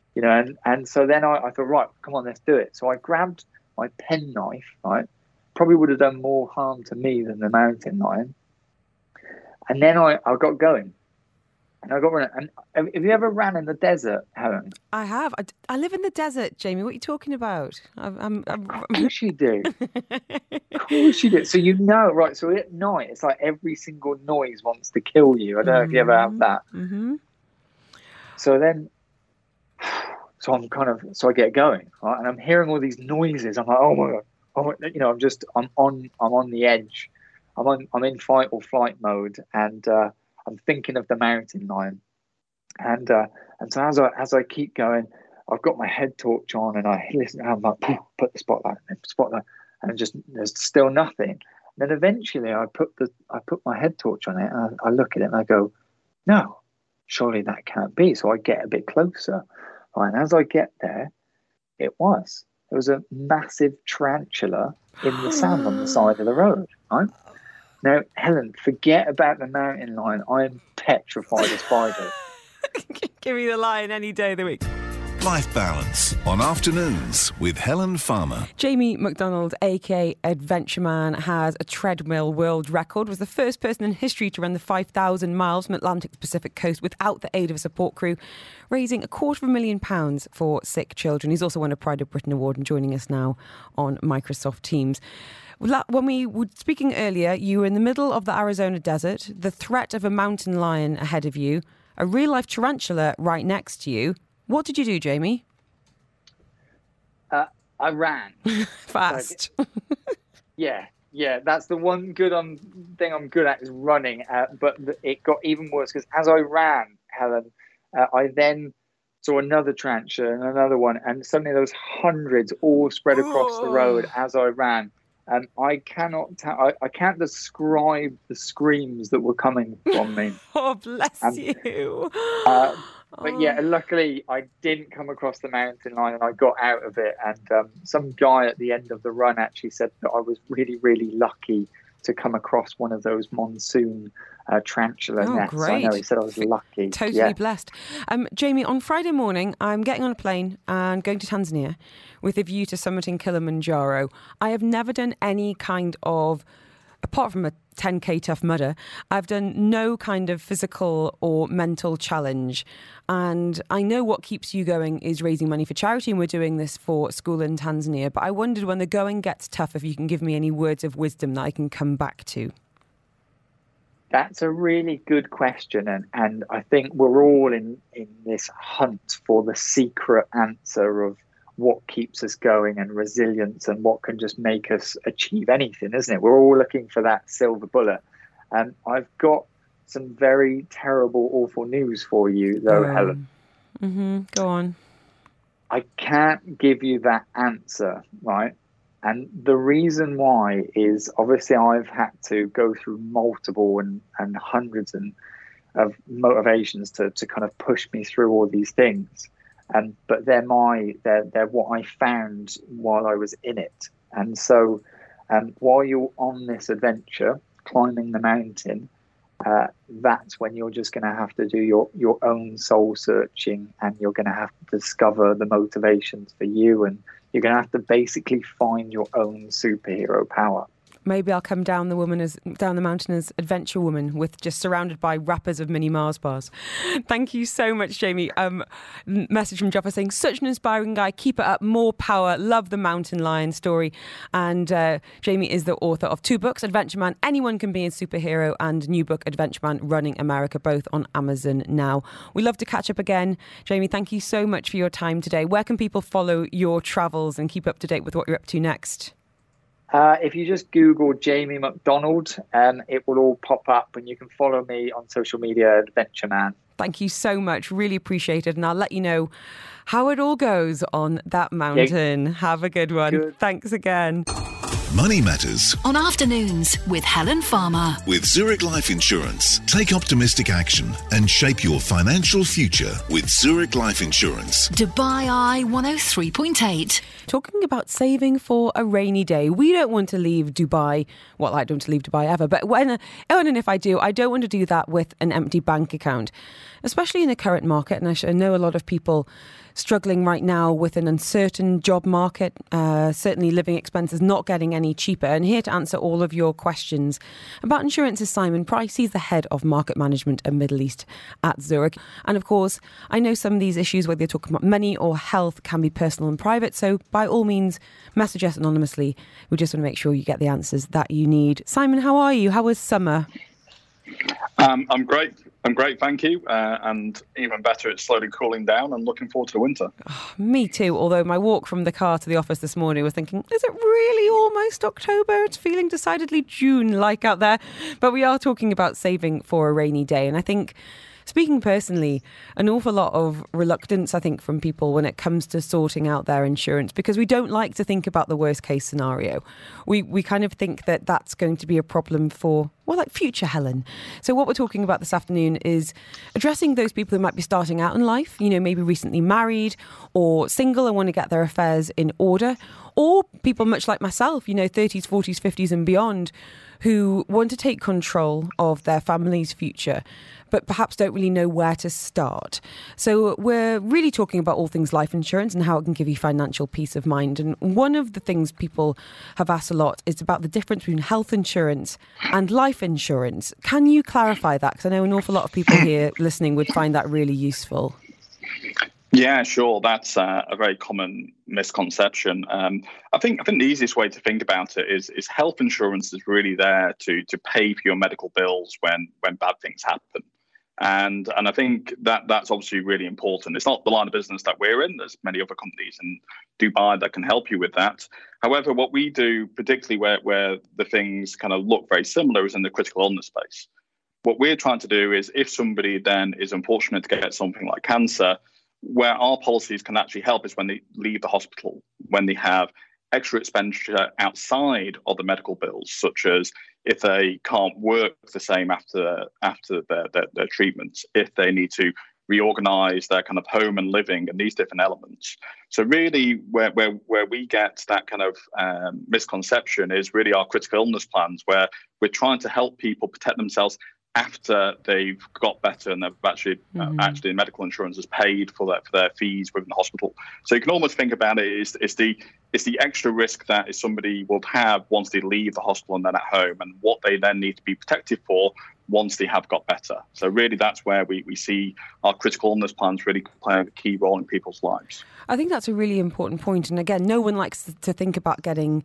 so then I thought, right, come on, let's do it. So I grabbed my penknife, right? Probably would have done more harm to me than the mountain lion. And then I got going. And I got running. And have you ever ran in the desert, Helen? I have. I live in the desert, Jamie. What are you talking about? Of course you do. Of course you do. So right? So at night, it's like every single noise wants to kill you. I don't know if you ever have that. Mm-hmm. So then, so I get going, right? And I'm hearing all these noises. I'm like, oh my God, I'm on the edge. I'm in fight or flight mode, and I'm thinking of the mountain lion, and so as I keep going, I've got my head torch on, and I listen. And I'm like, put the spotlight, and just there's still nothing. And then eventually, I put my head torch on it, and I look at it, and I go, no, surely that can't be. So I get a bit closer, right? And as I get there, there was a massive tarantula in the sand on the side of the road, right? Now, Helen, forget about the mountain lion. I am petrified of spiders. Give me the lion any day of the week. Work-life balance on Afternoons with Helen Farmer. Jamie McDonald, aka Adventure Man, has a treadmill world record, was the first person in history to run the 5,000 miles from Atlantic to Pacific coast without the aid of a support crew, raising £250,000 for sick children. He's also won a Pride of Britain award and joining us now on Microsoft Teams. When we were speaking earlier, you were in the middle of the Arizona desert, the threat of a mountain lion ahead of you, a real-life tarantula right next to you. What did you do, Jamie? I ran. Fast. Yeah. That's the one thing I'm good at is running. But it got even worse because as I ran, Helen, I then saw another tarantula and another one, and suddenly there was hundreds all spread across the road as I ran. And I can't describe the screams that were coming from me. Oh, bless you. But yeah, luckily I didn't come across the mountain lion and I got out of it. And some guy at the end of the run actually said that I was really, really lucky to come across one of those monsoon tarantula nests. Great. I know, he said I was lucky. Totally blessed. Jamie, on Friday morning, I'm getting on a plane and going to Tanzania with a view to summiting Kilimanjaro. I have never done any kind of, apart from a 10k Tough Mudder, I've done no kind of physical or mental challenge. And I know what keeps you going is raising money for charity, and we're doing this for a school in Tanzania. But I wondered, when the going gets tough, if you can give me any words of wisdom that I can come back to. That's a really good question. And I think we're all in this hunt for the secret answer of what keeps us going and resilience and what can just make us achieve anything, isn't it? We're all looking for that silver bullet. And I've got some very terrible, awful news for you, though, Helen. Go on. I can't give you that answer, right? And the reason why is obviously I've had to go through multiple and hundreds of motivations to kind of push me through all these things. But they're what I found while I was in it. And so while you're on this adventure, climbing the mountain, that's when you're just going to have to do your own soul searching, and you're going to have to discover the motivations for you, and you're going to have to basically find your own superhero power. Maybe I'll come down the mountain as Adventure Woman, with just surrounded by wrappers of mini Mars bars. Thank you so much, Jamie. Message from Jaffa saying, such an inspiring guy. Keep it up. More power. Love the mountain lion story. And Jamie is the author of 2 books, Adventure Man, Anyone Can Be a Superhero, and new book, Adventure Man, Running America, both on Amazon now. We love to catch up again. Jamie, thank you so much for your time today. Where can people follow your travels and keep up to date with what you're up to next? If you just Google Jamie McDonald, it will all pop up, and you can follow me on social media, Adventure Man. Thank you so much. Really appreciate it. And I'll let you know how it all goes on that mountain. Yeah. Have a good one. Good. Thanks again. Money Matters on Afternoons with Helen Farmer. With Zurich Life Insurance. Take optimistic action and shape your financial future with Zurich Life Insurance. Dubai Eye 103.8. Talking about saving for a rainy day. We don't want to leave Dubai. Well, I don't want to leave Dubai ever. But when and if I do, I don't want to do that with an empty bank account, especially in the current market. And I know a lot of people struggling right now with an uncertain job market, certainly living expenses not getting any cheaper. And here to answer all of your questions about insurance is Simon Price. He's the head of market management and Middle East at Zurich. And of course, I know some of these issues, whether you're talking about money or health, can be personal and private. So by all means, message us anonymously. We just want to make sure you get the answers that you need. Simon, how are you? How was summer? I'm great. Thank you. And even better, it's slowly cooling down. I'm looking forward to the winter. Oh, me too. Although my walk from the car to the office this morning was thinking, is it really almost October? It's feeling decidedly June-like out there. But we are talking about saving for a rainy day. And I think, speaking personally, an awful lot of reluctance, I think, from people when it comes to sorting out their insurance, because we don't like to think about the worst case scenario. We kind of think that that's going to be a problem for future Helen. So what we're talking about this afternoon is addressing those people who might be starting out in life, maybe recently married or single and want to get their affairs in order, or people much like myself, 30s, 40s, 50s and beyond, who want to take control of their family's future, but perhaps don't really know where to start. So we're really talking about all things life insurance and how it can give you financial peace of mind. And one of the things people have asked a lot is about the difference between health insurance and life insurance. Can you clarify that? Because I know an awful lot of people here listening would find that really useful. Yeah, sure. That's a very common misconception. I think the easiest way to think about it is health insurance is really there to pay for your medical bills when bad things happen. And I think that's obviously really important. It's not the line of business that we're in. There's many other companies in Dubai that can help you with that. However, what we do, particularly where the things kind of look very similar, is in the critical illness space. What we're trying to do is if somebody then is unfortunate to get something like cancer, where our policies can actually help is when they leave the hospital, when they have extra expenditure outside of the medical bills, such as if they can't work the same after their treatments, if they need to reorganize their kind of home and living and these different elements. So really where we get that kind of misconception is really our critical illness plans, where we're trying to help people protect themselves after they've got better and they've actually medical insurance has paid for their fees within the hospital. So you can almost think about it as the extra risk that somebody will have once they leave the hospital and then at home, and what they then need to be protected for once they have got better. So really that's where we see our critical illness plans really playing a key role in people's lives. I think that's a really important point. And again, no one likes to think about getting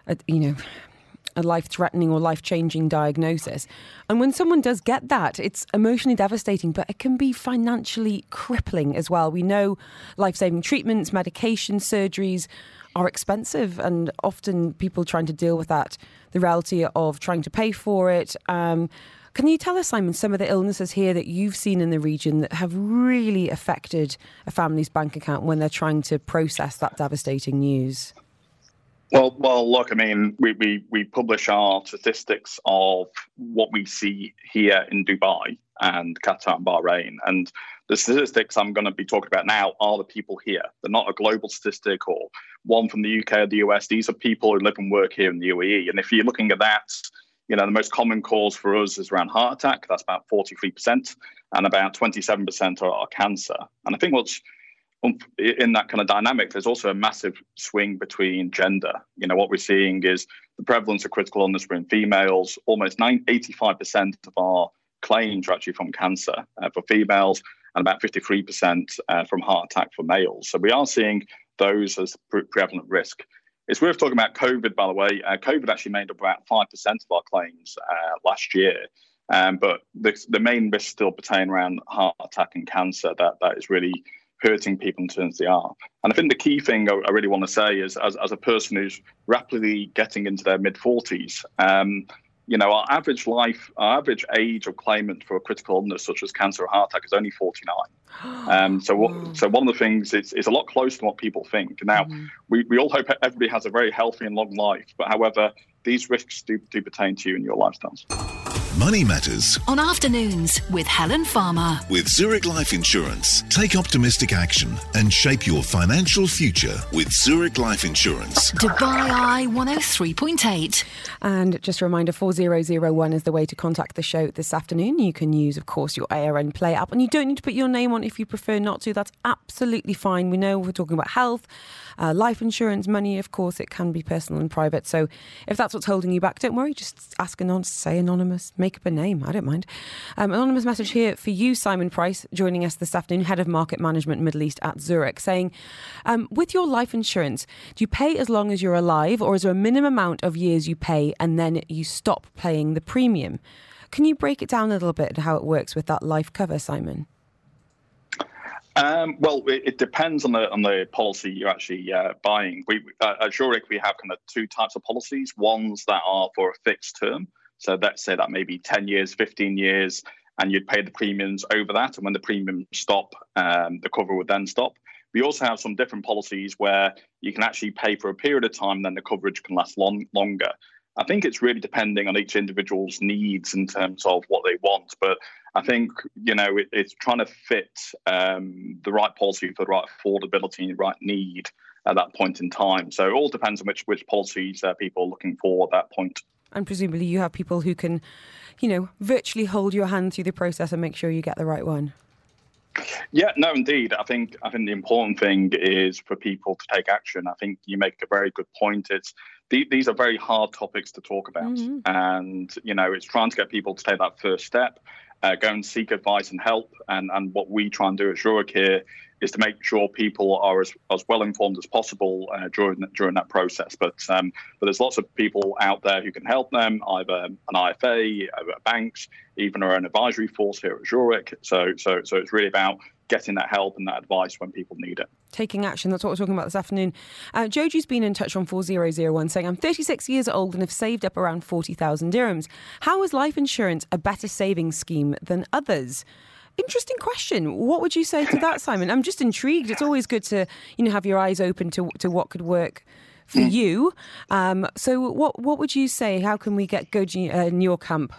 a life-threatening or life-changing diagnosis. And when someone does get that, it's emotionally devastating, but it can be financially crippling as well. We know life-saving treatments, medication, surgeries are expensive, and often people trying to deal with that, the reality of trying to pay for it. Can you tell us, Simon, some of the illnesses here that you've seen in the region that have really affected a family's bank account when they're trying to process that devastating news? Well, look, I mean, we publish our statistics of what we see here in Dubai and Qatar and Bahrain. And the statistics I'm going to be talking about now are the people here. They're not a global statistic or one from the UK or the US. These are people who live and work here in the UAE. And if you're looking at that, the most common cause for us is around heart attack. That's about 43%, and about 27% are cancer. And I think what's in that kind of dynamic, there's also a massive swing between gender. What we're seeing is the prevalence of critical illness in females. Almost 85% of our claims are actually from cancer for females, and about 53% from heart attack for males. So we are seeing those as prevalent risk. It's worth talking about COVID, by the way. COVID actually made up about 5% of our claims last year. But the main risk still pertain around heart attack and cancer. That is really hurting people in terms they are. And I think the key thing I really want to say is, as a person who's rapidly getting into their mid-40s, our average age of claimant for a critical illness such as cancer or heart attack is only 49. So one of the things, it's a lot closer than what people think. Now, we all hope everybody has a very healthy and long life, but however, these risks do pertain to you and your lifestyles. Money Matters on Afternoons with Helen Farmer. With Zurich Life Insurance. Take optimistic action and shape your financial future with Zurich Life Insurance. Dubai Eye 103.8. And just a reminder, 4001 is the way to contact the show this afternoon. You can use, of course, your ARN Play app, and you don't need to put your name on if you prefer not to. That's absolutely fine. We know we're talking about health, life insurance, money. Of course, it can be personal and private. So if that's what's holding you back, don't worry. Just ask say anonymous. Make up a name. I don't mind. Anonymous message here for you, Simon Price, joining us this afternoon, Head of Market Management Middle East at Zurich, saying, with your life insurance, do you pay as long as you're alive, or is there a minimum amount of years you pay and then you stop paying the premium? Can you break it down a little bit, how it works with that life cover, Simon? Well, it depends on the policy you're actually buying. At Zurich, we have kind of two types of policies. Ones that are for a fixed term. So let's say that maybe 10 years, 15 years, and you'd pay the premiums over that. And when the premiums stop, the cover would then stop. We also have some different policies where you can actually pay for a period of time, then the coverage can last longer. I think it's really depending on each individual's needs in terms of what they want. But I think, it's trying to fit the right policy for the right affordability and the right need at that point in time. So it all depends on which policies people are looking for at that point. And presumably you have people who can, virtually hold your hand through the process and make sure you get the right one. Yeah, no, indeed. I think the important thing is for people to take action. I think you make a very good point. These are very hard topics to talk about. Mm-hmm. And, it's trying to get people to take that first step, go and seek advice and help. And what we try and do at Zurich here is to make sure people are as well informed as possible during that process. But there's lots of people out there who can help them, either an IFA, banks, even our own advisory force here at Zurich. So it's really about getting that help and that advice when people need it. Taking action, that's what we're talking about this afternoon. Joji's been in touch on 4001 saying, I'm 36 years old and have saved up around 40,000 dirhams. How is life insurance a better savings scheme than others? Interesting question. What would you say to that, Simon? I'm just intrigued. It's always good to, have your eyes open to what could work for you. So what would you say? How can we get Goji in your camp?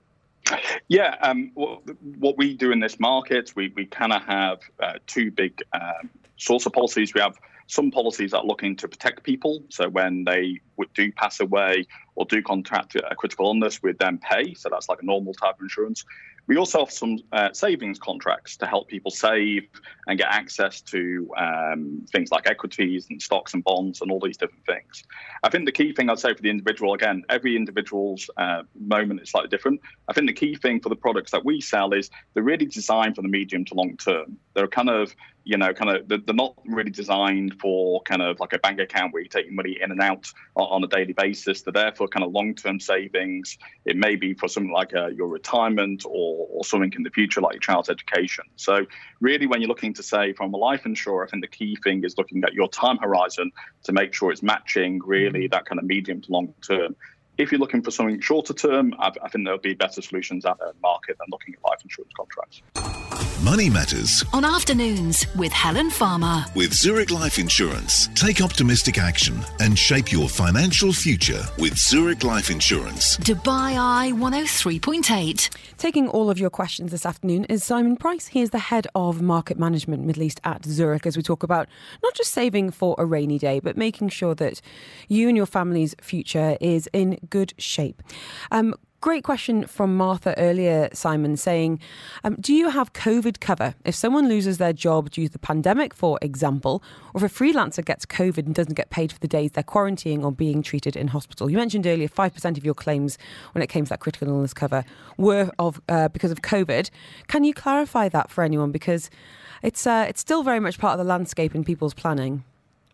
Yeah, what we do in this market, we kind of have two big sorts of policies. We have some policies that are looking to protect people. So when they do pass away or do contract a critical illness, we then pay. So that's like a normal type of insurance. We also have some savings contracts to help people save and get access to things like equities and stocks and bonds and all these different things. I think the key thing I'd say for the individual, again, every individual's moment is slightly different. I think the key thing for the products that we sell is they're really designed for the medium to long term. They're they're not really designed for kind of like a bank account where you take your money in and out on a daily basis. They're there for kind of long-term savings. It may be for something like your retirement or something in the future like your child's education. So really when you're looking to save from a life insurer, I think the key thing is looking at your time horizon to make sure it's matching really that kind of medium to long term. If you're looking for something shorter term, I think there'll be better solutions out there in the market than looking at life insurance contracts. Money Matters on Afternoons with Helen Farmer. With Zurich Life Insurance. Take optimistic action and shape your financial future with Zurich Life Insurance. Dubai Eye 103.8. Taking all of your questions this afternoon is Simon Price. He is the head of market management Middle East at Zurich, as we talk about not just saving for a rainy day, but making sure that you and your family's future is in good shape. Great question from Martha earlier, Simon, saying, do you have COVID cover? If someone loses their job due to the pandemic, for example, or if a freelancer gets COVID and doesn't get paid for the days they're quarantining or being treated in hospital. You mentioned earlier 5% of your claims when it came to that critical illness cover were because of COVID. Can you clarify that for anyone? Because it's still very much part of the landscape in people's planning.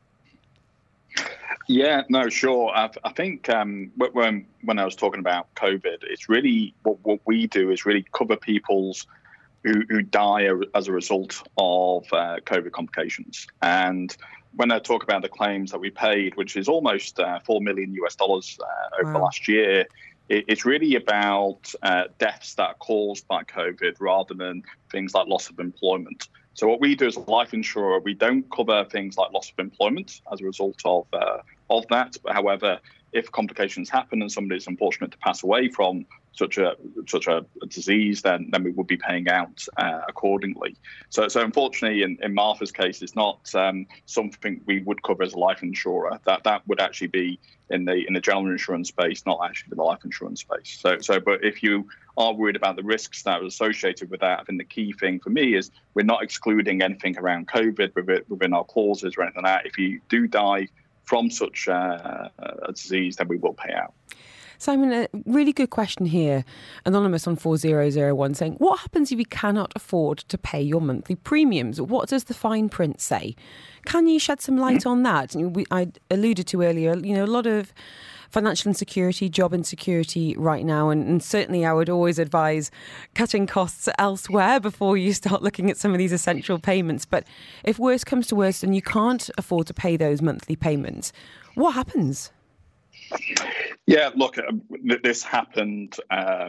Yeah, no, sure. I think when I was talking about COVID, it's really what we do is really cover people's who die as a result of COVID complications. And when I talk about the claims that we paid, which is almost $4 million over the last year, it's really about deaths that are caused by COVID rather than things like loss of employment. So what we do as a life insurer, we don't cover things like loss of employment as a result of that. But however, if complications happen and somebody is unfortunate to pass away from such a disease, then we would be paying out accordingly. So unfortunately, in Martha's case, it's not something we would cover as a life insurer. That would actually be in the general insurance space, not actually the life insurance space. So, but if you are worried about the risks that are associated with that, I think the key thing for me is we're not excluding anything around COVID within our clauses or anything like that. If you do die from such a disease, then we will pay out. Simon, a really good question here. Anonymous on 4001 saying, what happens if you cannot afford to pay your monthly premiums? What does the fine print say? Can you shed some light on that? I alluded to earlier, a lot of financial insecurity, job insecurity right now. And certainly I would always advise cutting costs elsewhere before you start looking at some of these essential payments. But if worse comes to worse and you can't afford to pay those monthly payments, what happens? Yeah, look, this happened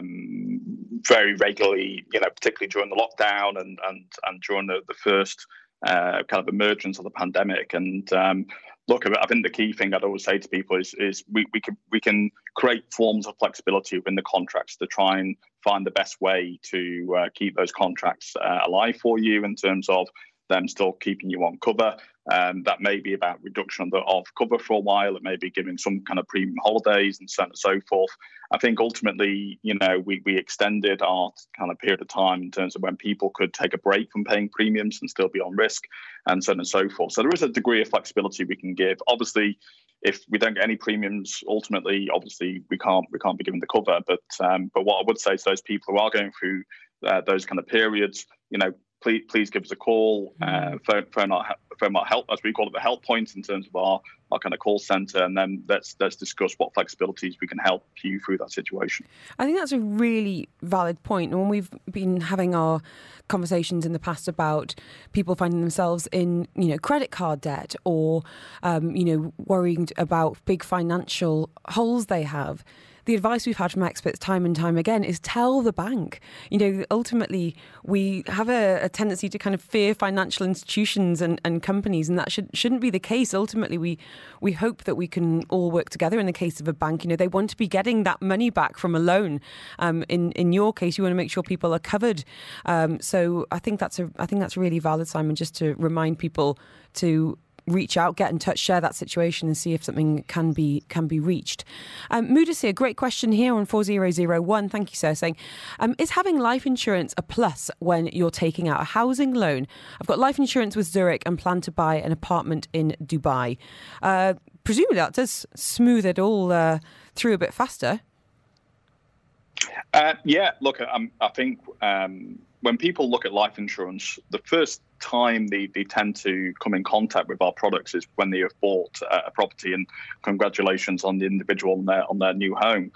very regularly, particularly during the lockdown and during the first kind of emergence of the pandemic. And look, I think the key thing I'd always say to people is we can create forms of flexibility within the contracts to try and find the best way to keep those contracts alive for you in terms of them still keeping you on cover. That may be about reduction of cover for a while. It may be giving some kind of premium holidays and so on and so forth. I think ultimately, we extended our kind of period of time in terms of when people could take a break from paying premiums and still be on risk and so on and so forth. So there is a degree of flexibility we can give. Obviously, if we don't get any premiums, ultimately, obviously, we can't be given the cover. But what I would say to those people who are going through those kind of periods, please give us a call, phone our help, as we call it, the help point in terms of our kind of call centre, and then let's discuss what flexibilities we can help you through that situation. I think that's a really valid point. And when we've been having our conversations in the past about people finding themselves in, credit card debt or, worrying about big financial holes they have, the advice we've had from experts time and time again is tell the bank. Ultimately, we have a tendency to kind of fear financial institutions and companies, and that shouldn't be the case. Ultimately, we hope that we can all work together in the case of a bank. They want to be getting that money back from a loan. In your case, you want to make sure people are covered. So I think that's really valid, Simon, just to remind people to reach out, get in touch, share that situation and see if something can be reached. Mudasir, great question here on 4001. Thank you, sir. Saying, is having life insurance a plus when you're taking out a housing loan? I've got life insurance with Zurich and plan to buy an apartment in Dubai. Presumably that does smooth it all through a bit faster. Yeah, look, I think when people look at life insurance, the first time they tend to come in contact with our products is when they have bought a property, and congratulations on the individual on their new home.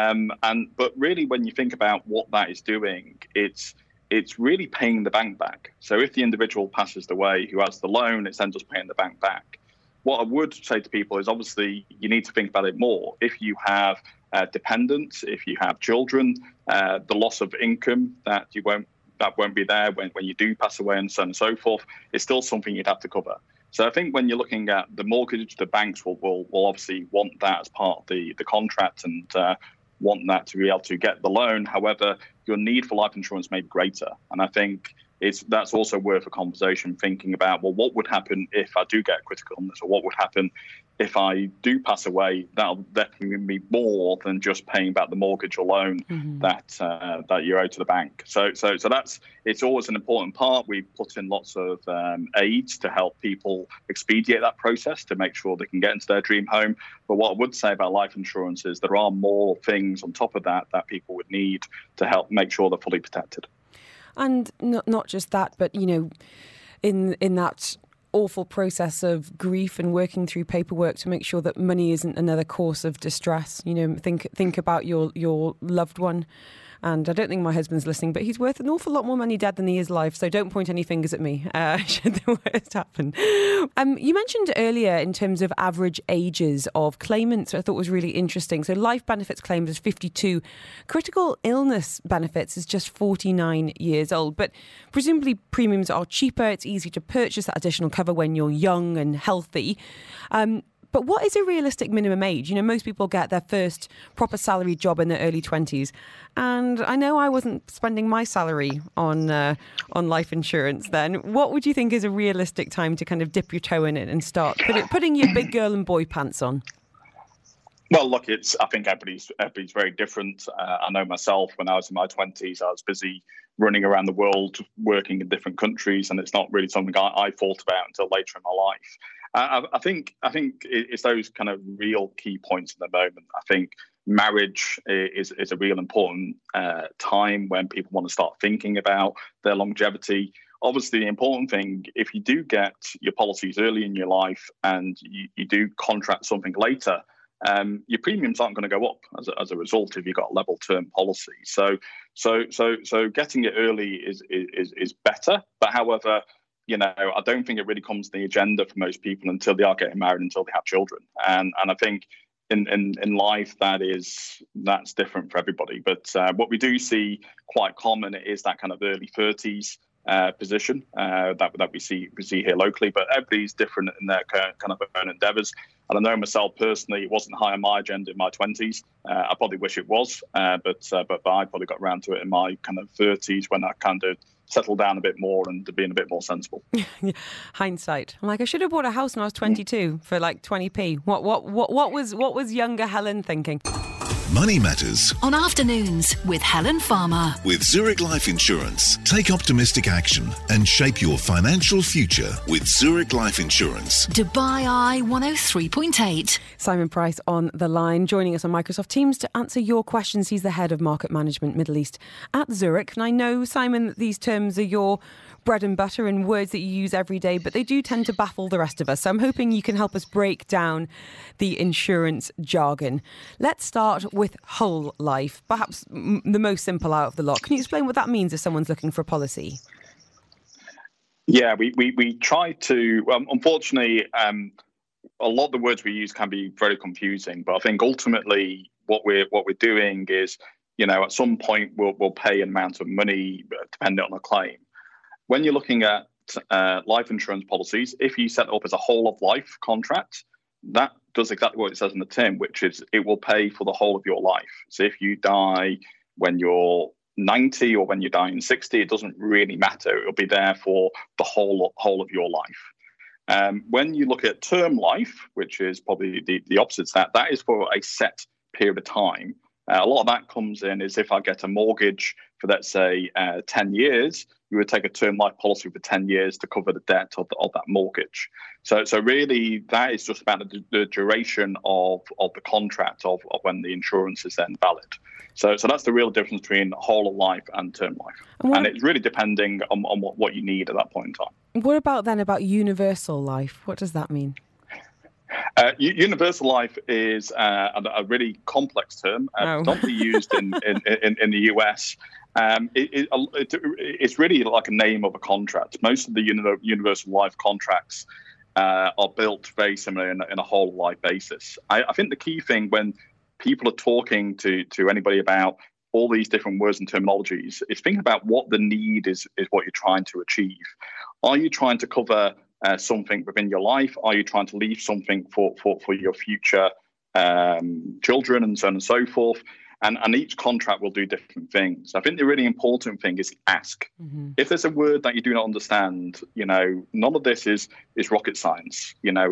But really, when you think about what that is doing, it's really paying the bank back. So if the individual passes away who has the loan, it's then just paying the bank back. What I would say to people is obviously you need to think about it more. If you have dependents, if you have children, the loss of income that won't be there when you do pass away and so on and so forth, it's still something you'd have to cover. So I think when you're looking at the mortgage, the banks will obviously want that as part of the contract and want that to be able to get the loan. However, your need for life insurance may be greater. And I think that's also worth a conversation, thinking about, well, what would happen if I do get critical illness, or what would happen if I do pass away? That'll definitely be more than just paying back the mortgage or loan that you owe to the bank. So it's always an important part. We put in lots of aids to help people expedite that process to make sure they can get into their dream home. But what I would say about life insurance is there are more things on top of that people would need to help make sure they're fully protected. And not just that, but, in that awful process of grief and working through paperwork to make sure that money isn't another cause of distress. Think about your loved one. And I don't think my husband's listening, but he's worth an awful lot more money dead than he is alive. So don't point any fingers at me should the worst happen. You mentioned earlier in terms of average ages of claimants, I thought was really interesting. So life benefits claims is 52. Critical illness benefits is just 49 years old. But presumably premiums are cheaper. It's easy to purchase that additional cover when you're young and healthy. But what is a realistic minimum age? Most people get their first proper salaried job in their early 20s. And I know I wasn't spending my salary on life insurance then. What would you think is a realistic time to kind of dip your toe in it and start putting your big girl and boy pants on? Well, look, I think everybody's very different. I know myself, when I was in my 20s, I was busy running around the world, working in different countries, and it's not really something I thought about until later in my life. I think it's those kind of real key points in the moment. I think marriage is a real important time when people want to start thinking about their longevity. Obviously, the important thing, if you do get your policies early in your life and you do contract something later, your premiums aren't going to go up as a result if you've got a level term policy. So getting it early is better. But however, I don't think it really comes to the agenda for most people until they are getting married, until they have children. And I think in life that's different for everybody. But what we do see quite common is that kind of early 30s. position that we see here locally, but everybody's different in their kind of own endeavours. And I know myself personally, it wasn't high on my agenda in my 20s. I probably wish it was, but I probably got around to it in my kind of 30s when I kind of settled down a bit more and being a bit more sensible. Hindsight. I'm like, I should have bought a house when I was 22 for like 20p. What was younger Helen thinking? Money Matters On Afternoons with Helen Farmer. with Zurich Life Insurance. Take optimistic action and shape your financial future with Zurich Life Insurance. Dubai Eye 103.8. Simon Price on the line, joining us on Microsoft Teams to answer your questions. He's the head of market management Middle East at Zurich. And I know, Simon, that these terms are your bread and butter and words that you use every day, but they do tend to baffle the rest of us. So I'm hoping you can help us break down the insurance jargon. Let's start with whole life, perhaps the most simple out of the lot. Can you explain what that means if someone's looking for a policy? Yeah, we try to, unfortunately, a lot of the words we use can be very confusing, but I think ultimately what we're doing is, at some point we'll pay an amount of money depending on the claim. When you're looking at life insurance policies, if you set it up as a whole of life contract, that does exactly what it says in the tin, which is it will pay for the whole of your life. So if you die when you're 90 or when you're dying 60, it doesn't really matter. It'll be there for the whole of your life. When you look at term life, which is probably the opposite of that is for a set period of time. A lot of that comes in is if I get a mortgage for, let's say, 10 years, you would take a term life policy for 10 years to cover the debt of that mortgage. So really, that is just about the duration of the contract of when the insurance is then valid. So that's the real difference between whole of life and term life. And it's really depending on what you need at that point in time. What about universal life? What does that mean? Universal life is a really complex term, predominantly used in the US. It's really like a name of a contract. Most of the universal life contracts are built very similar in a whole life basis. I think the key thing when people are talking to anybody about all these different words and terminologies is thinking about what the need is what you're trying to achieve. Are you trying to cover something within your life? Are you trying to leave something for your future children and so on and so forth? And each contract will do different things. I think the really important thing is ask. Mm-hmm. If there's a word that you do not understand, none of this is rocket science.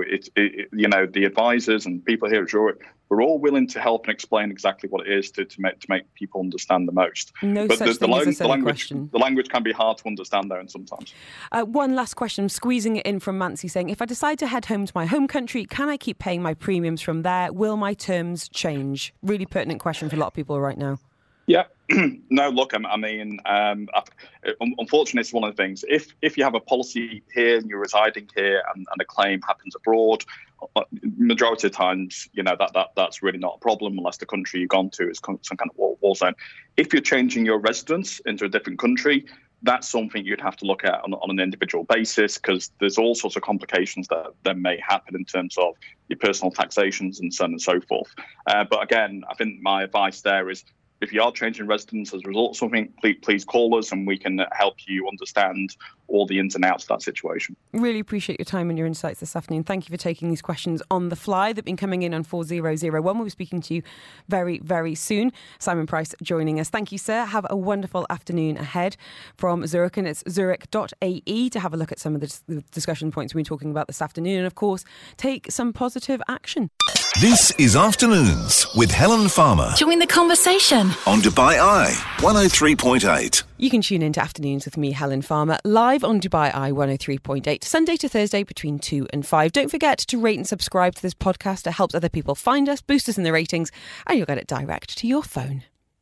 The advisors and people here at Zurich, we're all willing to help and explain exactly what it is to make people understand the most. But the language can be hard to understand though, and sometimes. One last question, I'm squeezing it in from Mansi saying, if I decide to head home to my home country, can I keep paying my premiums from there? Will my terms change? Really pertinent question for a lot of people right now. Yeah. No, look, I mean, unfortunately, it's one of the things. If you have a policy here and you're residing here and a claim happens abroad, majority of times, that's really not a problem unless the country you've gone to is some kind of war zone. If you're changing your residence into a different country, that's something you'd have to look at on an individual basis because there's all sorts of complications that may happen in terms of your personal taxations and so on and so forth. But again, I think my advice there is if you are changing residence as a result of something, please call us and we can help you understand all the ins and outs of that situation. Really appreciate your time and your insights this afternoon. Thank you for taking these questions on the fly. They've been coming in on 4001. We'll be speaking to you very, very soon. Simon Price joining us. Thank you, sir. Have a wonderful afternoon ahead from Zurich, and it's zurich.ae to have a look at some of the discussion points we've been talking about this afternoon and, of course, take some positive action. This is Afternoons with Helen Farmer. Join the conversation on Dubai Eye 103.8. You can tune in to Afternoons with me, Helen Farmer, live on Dubai Eye 103.8, Sunday to Thursday between 2 and 5. Don't forget to rate and subscribe to this podcast. It helps other people find us, boost us in the ratings, and you'll get it direct to your phone.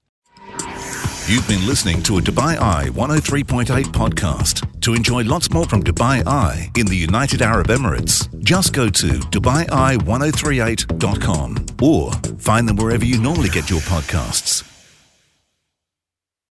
You've been listening to a Dubai Eye 103.8 podcast. To enjoy lots more from Dubai Eye in the United Arab Emirates, just go to DubaiEye1038.com or find them wherever you normally get your podcasts.